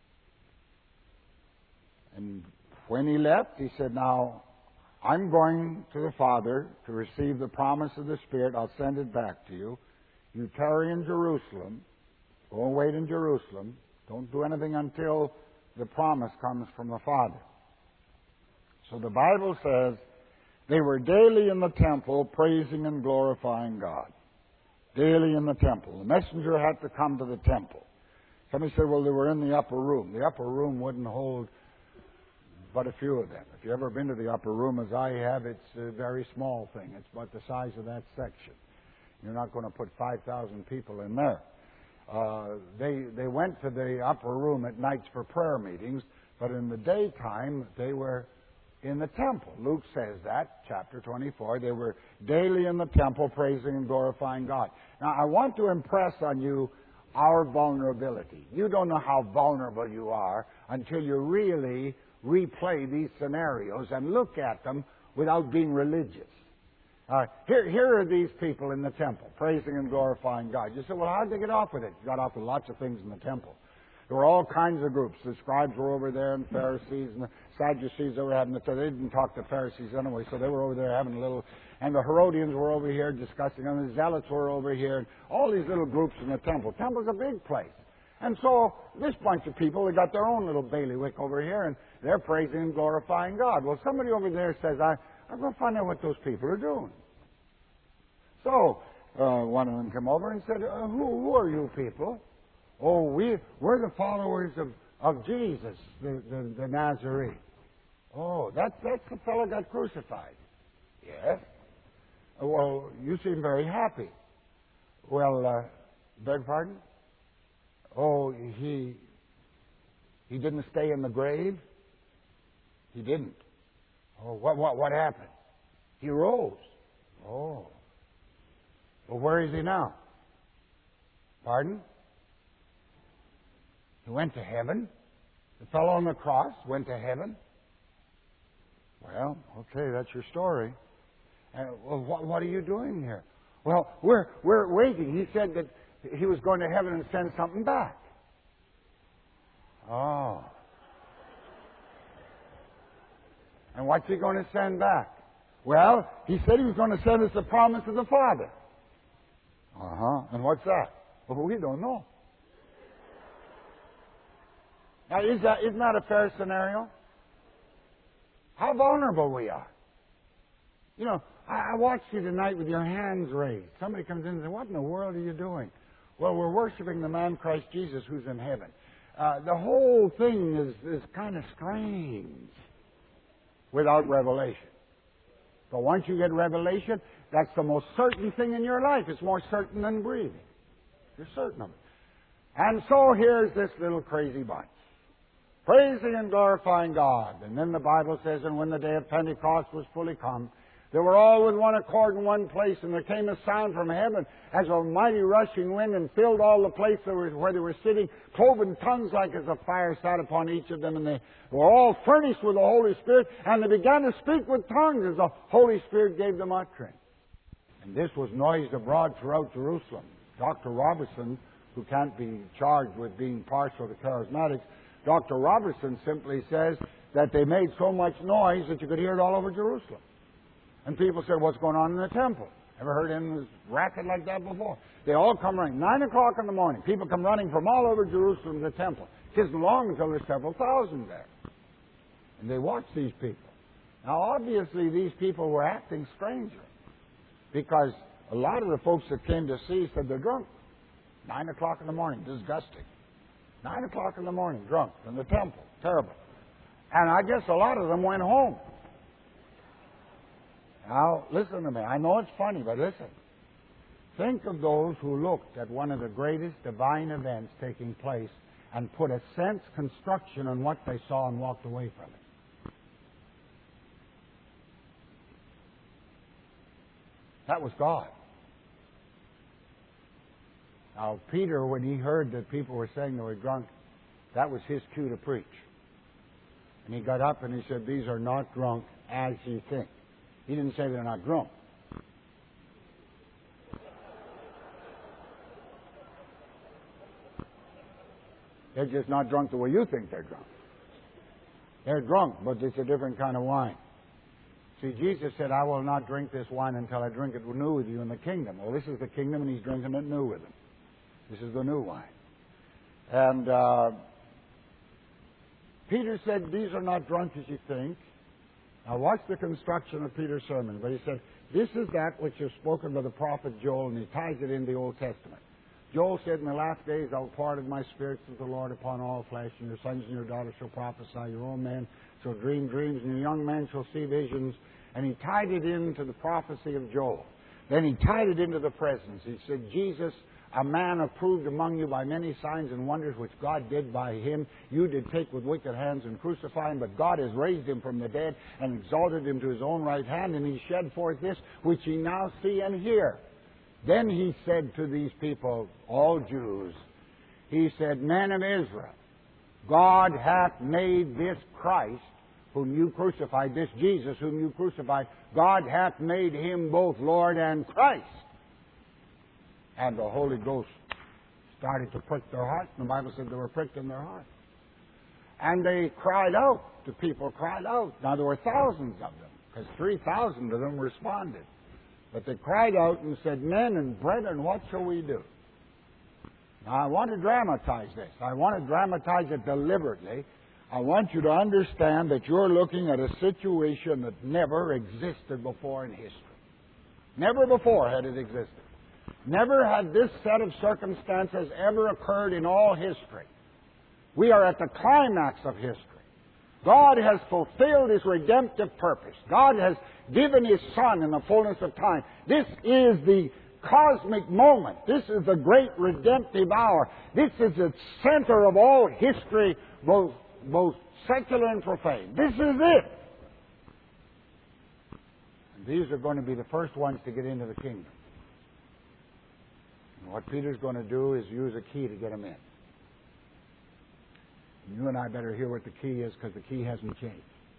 And when He left, He said, now, I'm going to the Father to receive the promise of the Spirit. I'll send it back to you. You tarry in Jerusalem. Go and wait in Jerusalem. Don't do anything until the promise comes from the Father. So the Bible says They were daily in the temple praising and glorifying God. Daily in the temple. The messenger had to come to the temple. Somebody said, well, they were in the upper room. The upper room wouldn't hold but a few of them. If you've ever been to the upper room, as I have, it's a very small thing. It's about the size of that section. You're not going to put five thousand people in there. Uh, they, they went to the upper room at nights for prayer meetings, but in the daytime, they were in the temple. Luke says that, chapter twenty-four. They were daily in the temple praising and glorifying God. Now, I want to impress on you our vulnerability. You don't know how vulnerable you are until you really replay these scenarios and look at them without being religious. Uh, here, here are these people in the temple, praising and glorifying God. You say, well, how did they get off with it? You got off with lots of things in the temple. There were all kinds of groups. The scribes were over there, and Pharisees, and the Sadducees, they were having it. They didn't talk to Pharisees anyway, so they were over there having a little. And the Herodians were over here discussing, and the Zealots were over here, and all these little groups in the temple. Temple's a big place. And so this bunch of people, they got their own little bailiwick over here, and they're praising and glorifying God. Well, somebody over there says, I, I'm going to find out what those people are doing. So uh, one of them came over and said, uh, who, who are you people? Oh, we, we're the followers of, of Jesus, the, the, the Nazarene. Oh, that, that's the fellow got crucified. Yes. Well, you seem very happy. Well, uh, beg pardon? Oh, he he didn't stay in the grave? He didn't. Oh, what what what happened? He rose. Oh. Well, where is he now? Pardon? He went to heaven. The fellow on the cross went to heaven. Well, okay, that's your story. Uh, well, what, what are you doing here? Well, we're we're waiting. He said that he was going to heaven and send something back. Oh. And what's he going to send back? Well, he said he was going to send us the promise of the Father. Uh-huh. And what's that? Well, we don't know. Now, is that, isn't that a fair scenario? How vulnerable we are. You know, I, I watched you tonight with your hands raised. Somebody comes in and says, what in the world are you doing? Well, we're worshiping the man Christ Jesus who's in heaven. Uh, the whole thing is, is kind of strange without revelation. But once you get revelation, that's the most certain thing in your life. It's more certain than breathing. You're certain of it. And so here's this little crazy bunch, praising and glorifying God. And then the Bible says, and when the day of Pentecost was fully come, they were all with one accord in one place, and there came a sound from heaven as of a mighty rushing wind, and filled all the place where they were sitting. Cloven tongues like as a fire sat upon each of them, and they were all furnished with the Holy Spirit, and they began to speak with tongues as the Holy Spirit gave them utterance. And this was noised abroad throughout Jerusalem. Doctor Robertson, who can't be charged with being partial to charismatics, Doctor Robertson simply says that they made so much noise that you could hear it all over Jerusalem. And people said, what's going on in the temple? Ever heard any racket like that before? They all come running. Nine o'clock in the morning. People come running from all over Jerusalem to the temple. It isn't long until there's several thousand there. And they watch these people. Now, obviously, these people were acting strangely, because a lot of the folks that came to see said they're drunk. Nine o'clock in the morning. Disgusting. Nine o'clock in the morning. Drunk. In the temple. Terrible. And I guess a lot of them went home. Now, listen to me. I know it's funny, but listen. Think of those who looked at one of the greatest divine events taking place and put a sense construction on what they saw and walked away from it. That was God. Now, Peter, when he heard that people were saying they were drunk, that was his cue to preach. And he got up and he said, these are not drunk as ye think. He didn't say they're not drunk. They're just not drunk the way you think they're drunk. They're drunk, but it's a different kind of wine. See, Jesus said, I will not drink this wine until I drink it new with you in the kingdom. Well, this is the kingdom, and he's drinking it new with them. This is the new wine. And uh, Peter said, these are not drunk as you think. Now watch the construction of Peter's sermon. But he said, this is that which is spoken by the prophet Joel, and he ties it in the Old Testament. Joel said, in the last days I will pour out of my spirit of the Lord upon all flesh, and your sons and your daughters shall prophesy, your old men shall dream dreams, and your young men shall see visions. And he tied it into the prophecy of Joel. Then he tied it into the presence. He said, Jesus, a man approved among you by many signs and wonders which God did by him, you did take with wicked hands and crucify him, but God has raised him from the dead and exalted him to his own right hand, and he shed forth this which ye now see and hear. Then he said to these people, all Jews, he said, men of Israel, God hath made this Christ, whom you crucified, this Jesus whom you crucified, God hath made him both Lord and Christ. And the Holy Ghost started to prick their hearts. The Bible said they were pricked in their hearts. And they cried out. The people cried out. Now there were thousands of them, because three thousand of them responded. But they cried out and said, men and brethren, what shall we do? Now I want to dramatize this. I want to dramatize it deliberately. I want you to understand that you're looking at a situation that never existed before in history. Never before had it existed. Never had this set of circumstances ever occurred in all history. We are at the climax of history. God has fulfilled His redemptive purpose. God has given His Son in the fullness of time. This is the cosmic moment. This is the great redemptive hour. This is the center of all history, both, both secular and profane. This is it. And these are going to be the first ones to get into the kingdom. And what Peter's going to do is use a key to get them in. You and I better hear what the key is, because the key hasn't changed.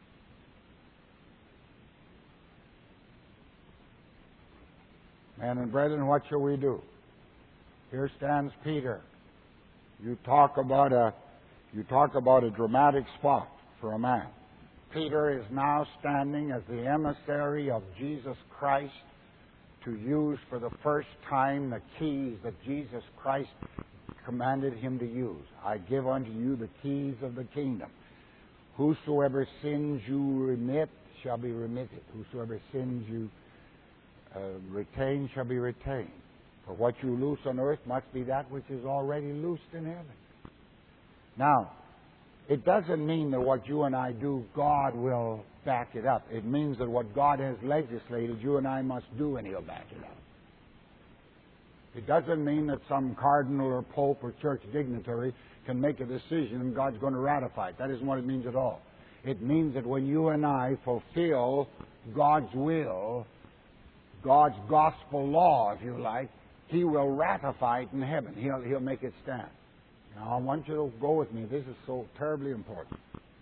Men and brethren, what shall we do? Here stands Peter. You talk about a you talk about a dramatic spot for a man. Peter is now standing as the emissary of Jesus Christ to use for the first time the keys that Jesus Christ commanded him to use. I give unto you the keys of the kingdom. Whosoever sins you remit shall be remitted. Whosoever sins you uh, retain shall be retained. For what you loose on earth must be that which is already loosed in heaven. Now, it doesn't mean that what you and I do, God will back it up. It means that what God has legislated, you and I must do, and He'll back it up. It doesn't mean that some cardinal or pope or church dignitary can make a decision and God's going to ratify it. That isn't what it means at all. It means that when you and I fulfill God's will, God's gospel law, if you like, He will ratify it in heaven. He'll, he'll make it stand. Now, I want you to go with me. This is so terribly important.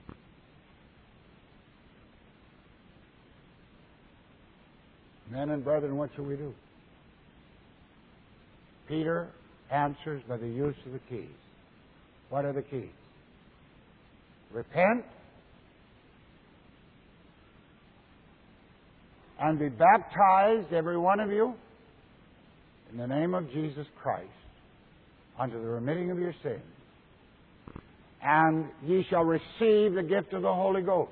Men and brethren, what shall we do? Peter answers by the use of the keys. What are the keys? Repent and be baptized, every one of you, in the name of Jesus Christ, unto the remitting of your sins, and ye shall receive the gift of the Holy Ghost.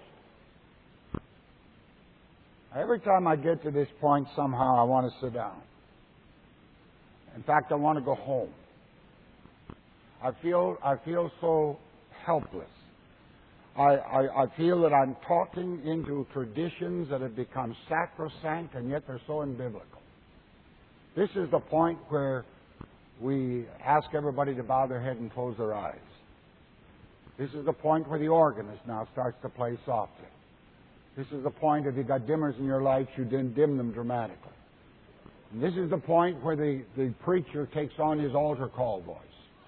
Every time I get to this point, somehow I want to sit down. In fact, I want to go home. I feel I feel so helpless. I, I, I feel that I'm talking into traditions that have become sacrosanct, and yet they're so unbiblical. This is the point where we ask everybody to bow their head and close their eyes. This is the point where the organist now starts to play softly. This is the point, if you've got dimmers in your lights, you dim them dramatically. And this is the point where the, the preacher takes on his altar call voice.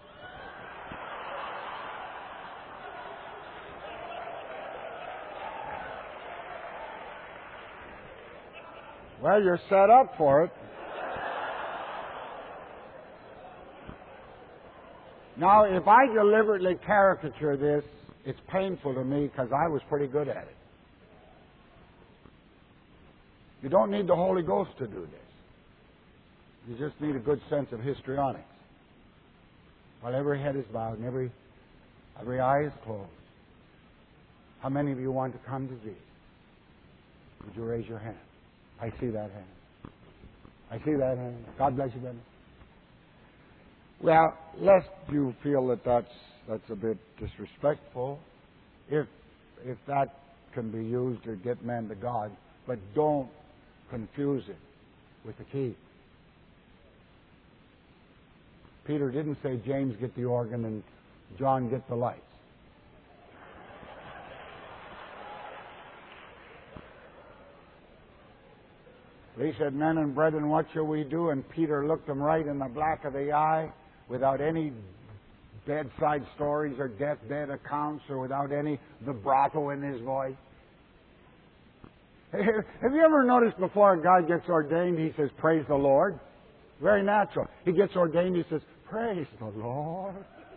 Well, you're set up for it. Now, if I deliberately caricature this, it's painful to me because I was pretty good at it. You don't need the Holy Ghost to do this. You just need a good sense of histrionics. While every head is bowed and every, every eye is closed, how many of you want to come to Jesus? Would you raise your hand? I see that hand. I see that hand. God bless you, brother. Well, lest you feel that that's, that's a bit disrespectful, if, if that can be used to get men to God, but don't confuse it with the key. Peter didn't say, James, get the organ, and John, get the lights. He said, men and brethren, what shall we do? And Peter looked him right in the black of the eye without any bedside stories or deathbed accounts or without any vibrato in his voice. Have you ever noticed before a guy gets ordained, he says, praise the Lord? Very natural. He gets ordained, he says, praise the Lord.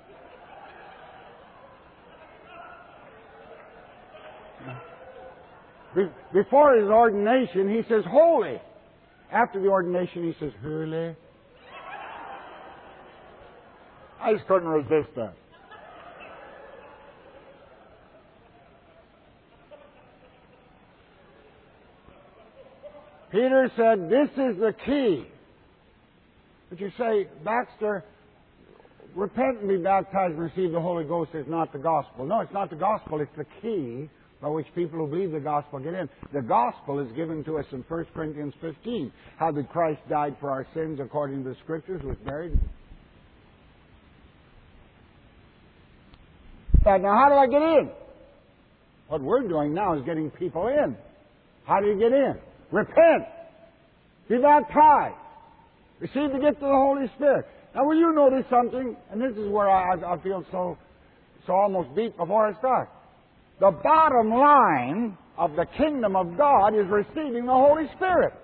Before his ordination, he says, holy. After the ordination, he says, holy. I just couldn't resist that. Peter said, this is the key. But you say, Baxter, repent and be baptized and receive the Holy Ghost is not the gospel. No, it's not the gospel. It's the key by which people who believe the gospel get in. The gospel is given to us in First Corinthians fifteen. How that Christ died for our sins according to the Scriptures, was buried. But now how do I get in? What we're doing now is getting people in. How do you get in? Repent. Be baptized. Receive the gift of the Holy Spirit. Now will you notice something? And this is where I, I feel so, so almost beat before I start. The bottom line of the kingdom of God is receiving the Holy Spirit.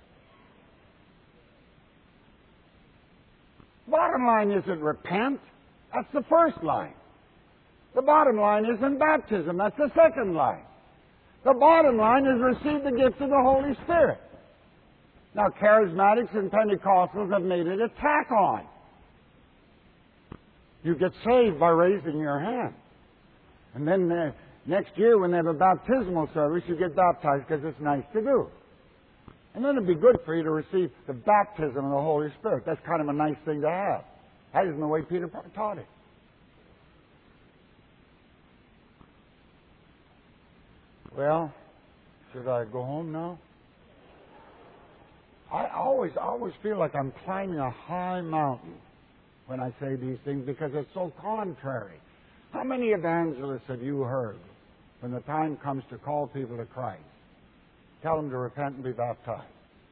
Bottom line isn't repent. That's the first line. The bottom line isn't baptism. That's the second line. The bottom line is receive the gift of the Holy Spirit. Now, charismatics and Pentecostals have made it a tack on. You get saved by raising your hand. And then uh, next year when they have a baptismal service, you get baptized because it's nice to do. And then it'd be good for you to receive the baptism of the Holy Spirit. That's kind of a nice thing to have. That isn't the way Peter taught it. Well, should I go home now? I always, always feel like I'm climbing a high mountain when I say these things because it's so contrary. How many evangelists have you heard when the time comes to call people to Christ? Tell them to repent and be baptized.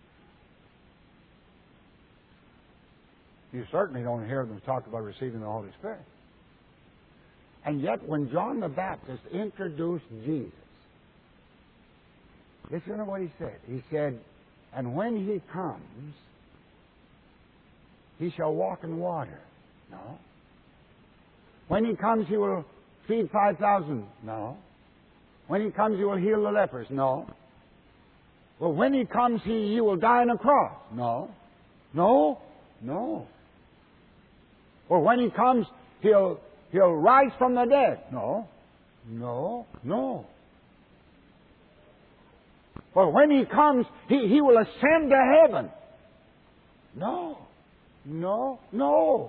You certainly don't hear them talk about receiving the Holy Spirit. And yet when John the Baptist introduced Jesus, listen to what he said. He said, and when he comes, he shall walk in water. No. When he comes, he will feed five thousand. No. When he comes, he will heal the lepers. No. Well, when he comes, he, he will die on a cross. No. No. No. Well, when he comes, he'll, he'll rise from the dead. No. No. No. Well, when he comes, he, he will ascend to heaven. No. No. No.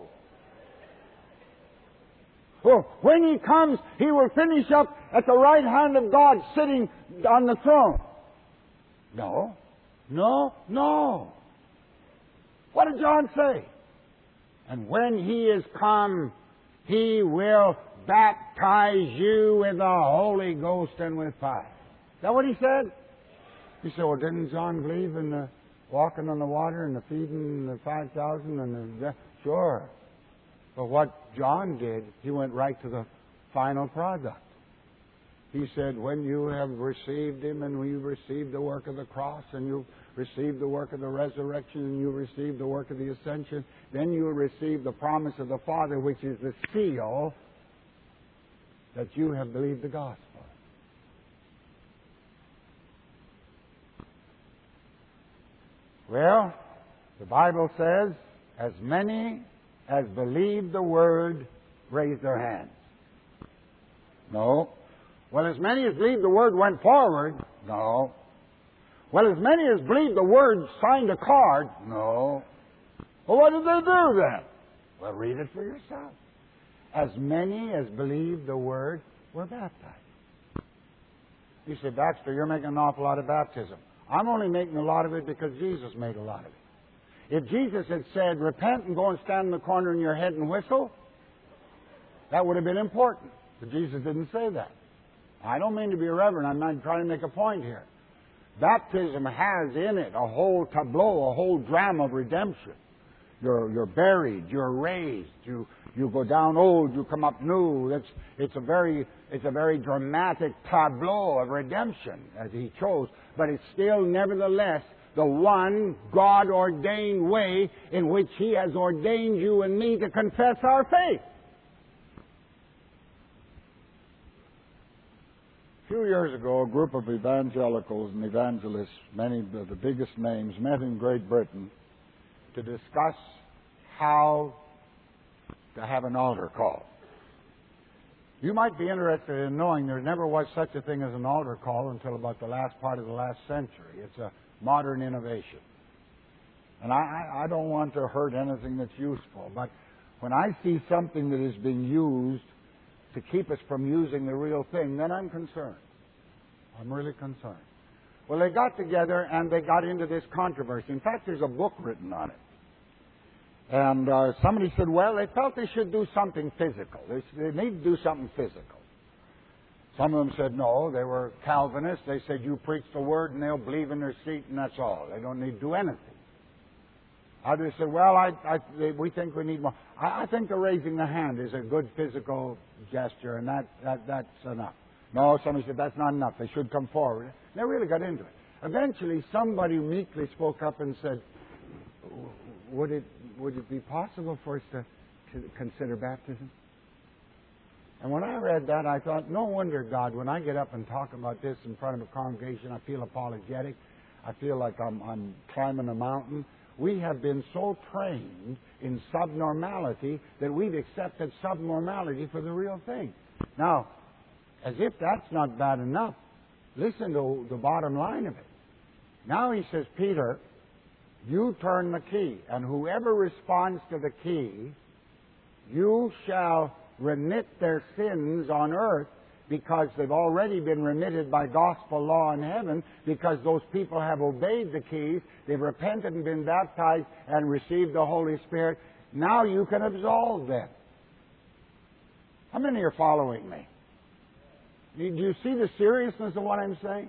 Well, when he comes, he will finish up at the right hand of God sitting on the throne. No. No. No. What did John say? And when he is come, he will baptize you with the Holy Ghost and with fire. Is that what he said? You say, well, didn't John believe in the walking on the water and the feeding the five thousand and the... Sure. But what John did, he went right to the final product. He said, when you have received Him and when you've received the work of the cross and you've received the work of the resurrection and you've received the work of the ascension, then you'll receive the promise of the Father, which is the seal that you have believed the gospel. Well, the Bible says, as many as believed the word raised their hands. No. Well, as many as believed the word went forward. No. Well, as many as believed the word signed a card. No. Well, what did they do then? Well, read it for yourself. As many as believed the word were baptized. You say, Baxter, you're making an awful lot of baptism. I'm only making a lot of it because Jesus made a lot of it. If Jesus had said, repent and go and stand in the corner in your head and whistle, that would have been important. But Jesus didn't say that. I don't mean to be irreverent. I'm not trying to make a point here. Baptism has in it a whole tableau, a whole drama of redemption. You're, you're buried, you're raised, you, you go down old, you come up new. It's, it's, a very, it's a very dramatic tableau of redemption as He chose. But it's still, nevertheless, the one God-ordained way in which He has ordained you and me to confess our faith. A few years ago, a group of evangelicals and evangelists, many of the biggest names, met in Great Britain to discuss how to have an altar call. You might be interested in knowing there never was such a thing as an altar call until about the last part of the last century. It's a modern innovation. And I, I don't want to hurt anything that's useful, but when I see something that is being used to keep us from using the real thing, then I'm concerned. I'm really concerned. Well, they got together and they got into this controversy. In fact, there's a book written on it. And uh, somebody said, well, they felt they should do something physical. They, they need to do something physical. Some of them said, no, they were Calvinists. They said, you preach the word and they'll believe in their seat and that's all. They don't need to do anything. Others said, well, I, I, they, we think we need more. I, I think the raising the hand is a good physical gesture, and that, that that's enough. No, somebody said, that's not enough. They should come forward. They really got into it. Eventually, somebody meekly spoke up and said, would it, would it be possible for us to, to consider baptism? And when I read that, I thought, no wonder, God, when I get up and talk about this in front of a congregation, I feel apologetic. I feel like I'm, I'm climbing a mountain. We have been so trained in subnormality that we've accepted subnormality for the real thing. Now, as if that's not bad enough, listen to the bottom line of it. Now he says, Peter, you turn the key, and whoever responds to the key, you shall remit their sins on earth, because they've already been remitted by gospel law in heaven, because those people have obeyed the keys, they've repented and been baptized and received the Holy Spirit. Now you can absolve them. How many are following me? Do you see the seriousness of what I'm saying?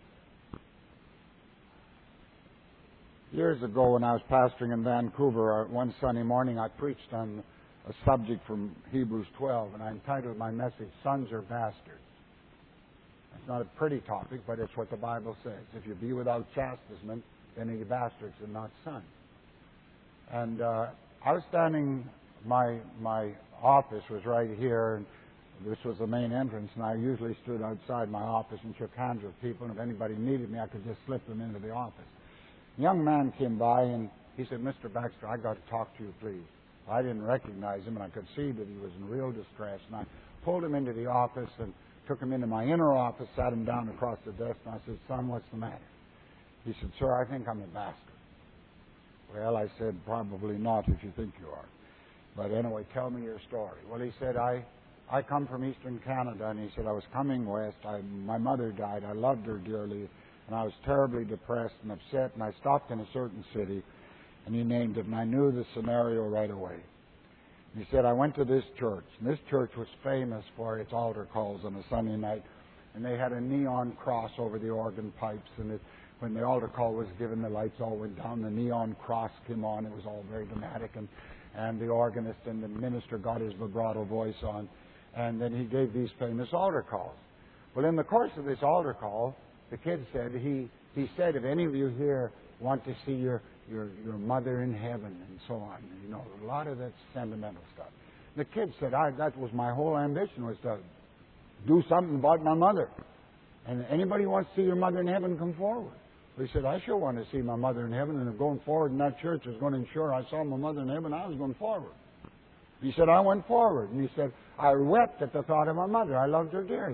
Years ago, when I was pastoring in Vancouver, one Sunday morning I preached on a subject from Hebrews twelve, and I entitled my message, Sons or Bastards. It's not a pretty topic, but it's what the Bible says. If you be without chastisement, then are you bastards and not sons. And uh, I was standing, my my office was right here, and this was the main entrance, and I usually stood outside my office and shook hands with people, and if anybody needed me, I could just slip them into the office. A young man came by, and he said, Mister Baxter, I got to talk to you, please. I didn't recognize him, and I could see that he was in real distress. And I pulled him into the office and took him into my inner office, sat him down across the desk, and I said, son, what's the matter? He said, sir, I think I'm a bastard. Well, I said, probably not if you think you are. But anyway, tell me your story. Well, he said, I, I come from eastern Canada, and he said, I was coming west. I, my mother died. I loved her dearly, and I was terribly depressed and upset, and I stopped in a certain city. And he named it, and I knew the scenario right away. He said, I went to this church, and this church was famous for its altar calls on a Sunday night, and they had a neon cross over the organ pipes, and it, when the altar call was given, the lights all went down, the neon cross came on, it was all very dramatic, and, and the organist and the minister got his vibrato voice on, and then he gave these famous altar calls. Well, in the course of this altar call, the kid said, he, he said, if any of you here want to see your Your, your mother in heaven, and so on. You know, a lot of that sentimental stuff. The kid said, I, that was my whole ambition, was to do something about my mother. And anybody wants to see your mother in heaven, come forward. He said, I sure want to see my mother in heaven, and if going forward in that church was going to ensure I saw my mother in heaven, I was going forward. He said, I went forward. And he said, I wept at the thought of my mother. I loved her dearly.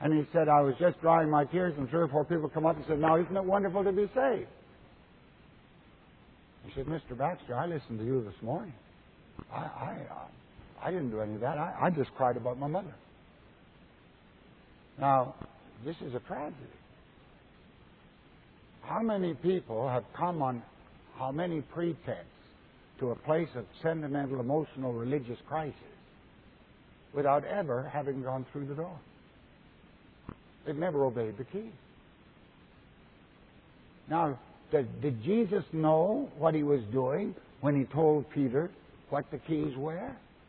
And he said, I was just drying my tears, and three or four people come up and said, now isn't it wonderful to be saved? He said, Mister Baxter, I listened to you this morning. I I, uh, I didn't do any of that. I, I just cried about my mother. Now, this is a tragedy. How many people have come on how many pretexts to a place of sentimental, emotional, religious crisis without ever having gone through the door? They've never obeyed the key. Now, did, did Jesus know what he was doing when he told Peter what the keys were?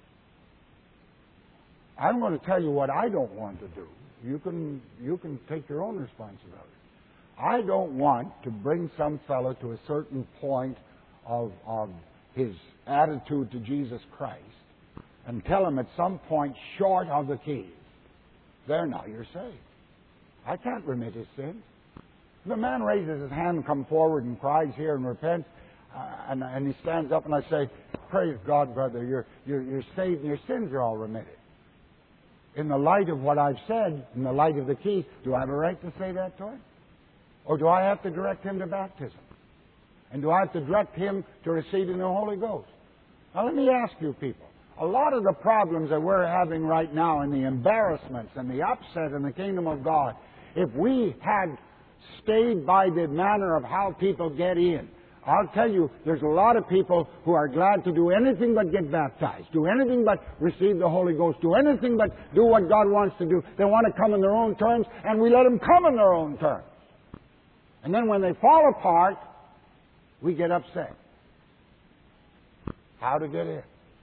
I'm going to tell you what I don't want to do. You can, you can take your own responsibility. I don't want to bring some fellow to a certain point of, of his attitude to Jesus Christ and tell him at some point short of the keys, there now, you're saved. I can't remit his sins. The man raises his hand and comes forward and cries here and repents, uh, and, and he stands up and I say, praise God, brother, you're, you're, you're saved and your sins are all remitted. In the light of what I've said, in the light of the keys, do I have a right to say that to him? Or do I have to direct him to baptism? And do I have to direct him to receiving the Holy Ghost? Now let me ask you people, a lot of the problems that we're having right now and the embarrassments and the upset in the kingdom of God, if we had stayed by the manner of how people get in, I'll tell you, there's a lot of people who are glad to do anything but get baptized, do anything but receive the Holy Ghost, do anything but do what God wants to do. They want to come in their own terms, and we let them come in their own terms. And then when they fall apart, we get upset. How to get in?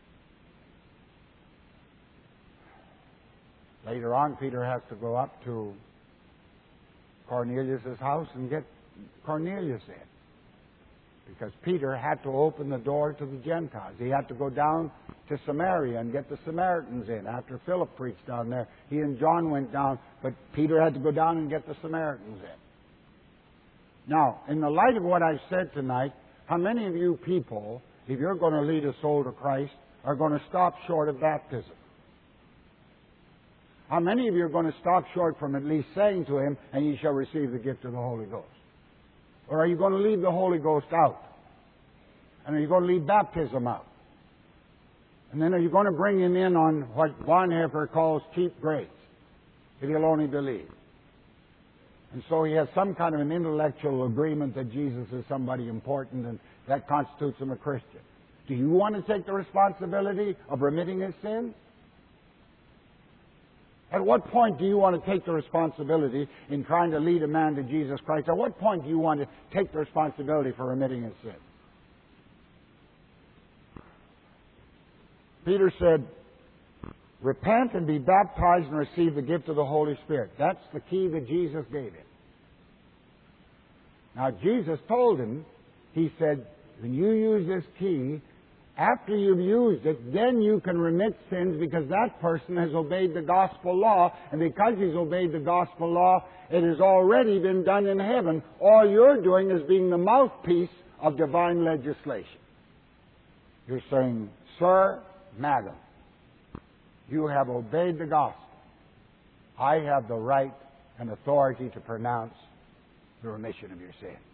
Later on, Peter has to go up to Cornelius' house and get Cornelius in. Because Peter had to open the door to the Gentiles. He had to go down to Samaria and get the Samaritans in. After Philip preached down there, he and John went down, but Peter had to go down and get the Samaritans in. Now, in the light of what I've said tonight, how many of you people, if you're going to lead a soul to Christ, are going to stop short of baptism? How many of you are going to stop short from at least saying to him, and ye shall receive the gift of the Holy Ghost? Or are you going to leave the Holy Ghost out? And are you going to leave baptism out? And then are you going to bring him in on what Bonhoeffer calls cheap grace, if he'll only believe? And so he has some kind of an intellectual agreement that Jesus is somebody important and that constitutes him a Christian. Do you want to take the responsibility of remitting his sins? At what point do you want to take the responsibility in trying to lead a man to Jesus Christ? At what point do you want to take the responsibility for remitting his sins? Peter said, repent and be baptized and receive the gift of the Holy Spirit. That's the key that Jesus gave him. Now, Jesus told him, he said, when you use this key, after you've used it, then you can remit sins because that person has obeyed the gospel law, and because he's obeyed the gospel law, it has already been done in heaven. All you're doing is being the mouthpiece of divine legislation. You're saying, sir, madam, you have obeyed the gospel. I have the right and authority to pronounce the remission of your sin.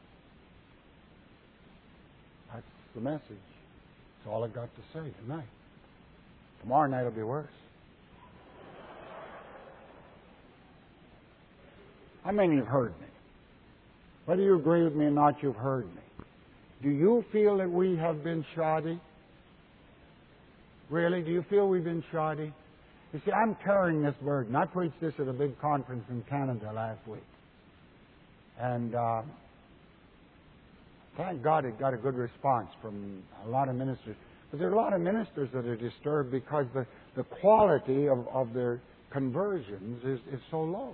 That's the message. That's all I got to say tonight. Tomorrow night will be worse. How many have heard me? Whether you agree with me or not, you've heard me. Do you feel that we have been shoddy? Really? Do you feel we've been shoddy? You see, I'm carrying this burden. I preached this at a big conference in Canada last week. And uh, thank God it got a good response from a lot of ministers. But there are a lot of ministers that are disturbed because the, the quality of, of their conversions is, is so low.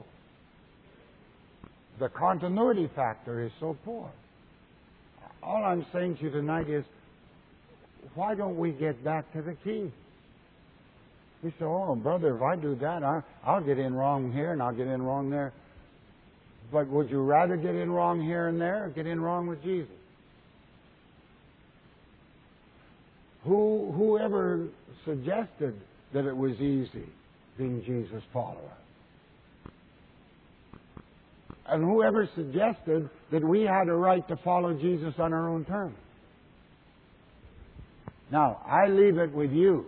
The continuity factor is so poor. All I'm saying to you tonight is, why don't we get back to the key? You say, oh, brother, if I do that, I, I'll get in wrong here and I'll get in wrong there. But would you rather get in wrong here and there or get in wrong with Jesus? Who, whoever suggested that it was easy being Jesus' follower? And whoever suggested that we had a right to follow Jesus on our own terms? Now, I leave it with you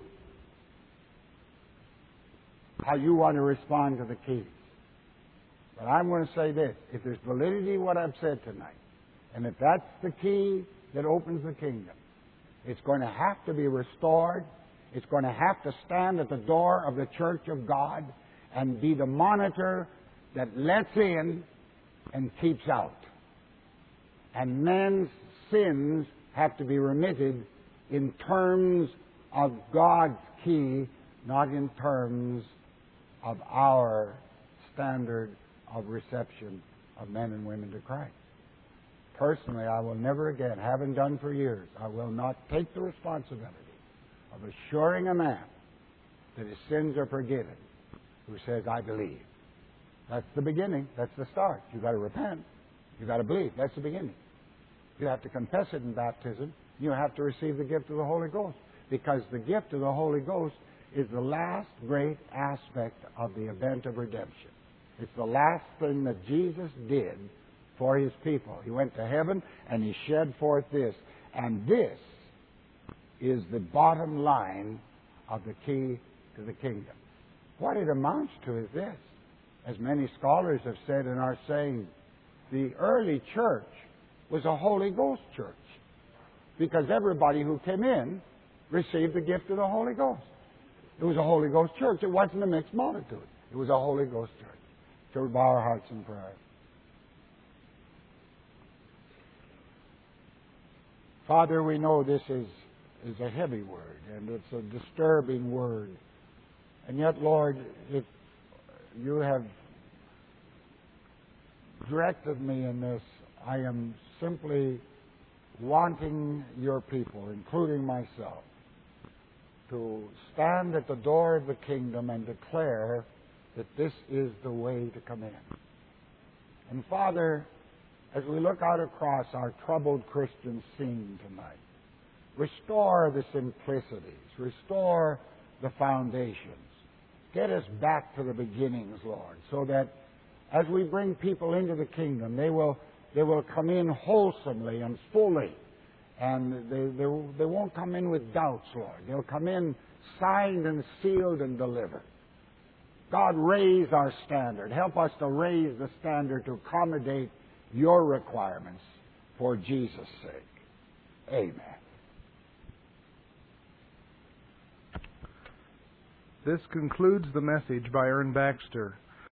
how you want to respond to the keys. But I'm going to say this. If there's validity in what I've said tonight, and if that's the key that opens the kingdom, it's going to have to be restored. It's going to have to stand at the door of the church of God and be the monitor that lets in and keeps out. And men's sins have to be remitted in terms of God's key, not in terms of our standard of reception of men and women to Christ. Personally, I will never again, having done for years, I will not take the responsibility of assuring a man that his sins are forgiven who says, I believe. That's the beginning. That's the start. You've got to repent. You've got to believe. That's the beginning. You have to confess it in baptism. You have to receive the gift of the Holy Ghost. Because the gift of the Holy Ghost is the last great aspect of the event of redemption. It's the last thing that Jesus did for His people. He went to heaven and He shed forth this. And this is the bottom line of the key to the kingdom. What it amounts to is this. As many scholars have said and are saying, the early church was a Holy Ghost church. Because everybody who came in received the gift of the Holy Ghost. It was a Holy Ghost church. It wasn't a mixed multitude. It was a Holy Ghost church. So we bow our hearts in prayer. Father, we know this is, is a heavy word, and it's a disturbing word. And yet, Lord, if you have directed me in this, I am simply wanting your people, including myself, to stand at the door of the kingdom and declare that this is the way to come in. And Father, as we look out across our troubled Christian scene tonight, restore the simplicities, restore the foundations. Get us back to the beginnings, Lord, so that as we bring people into the kingdom, they will they will come in wholesomely and fully. And they, they, they won't come in with doubts, Lord. They'll come in signed and sealed and delivered. God, raise our standard. Help us to raise the standard to accommodate your requirements for Jesus' sake. Amen. This concludes the message by Ern Baxter.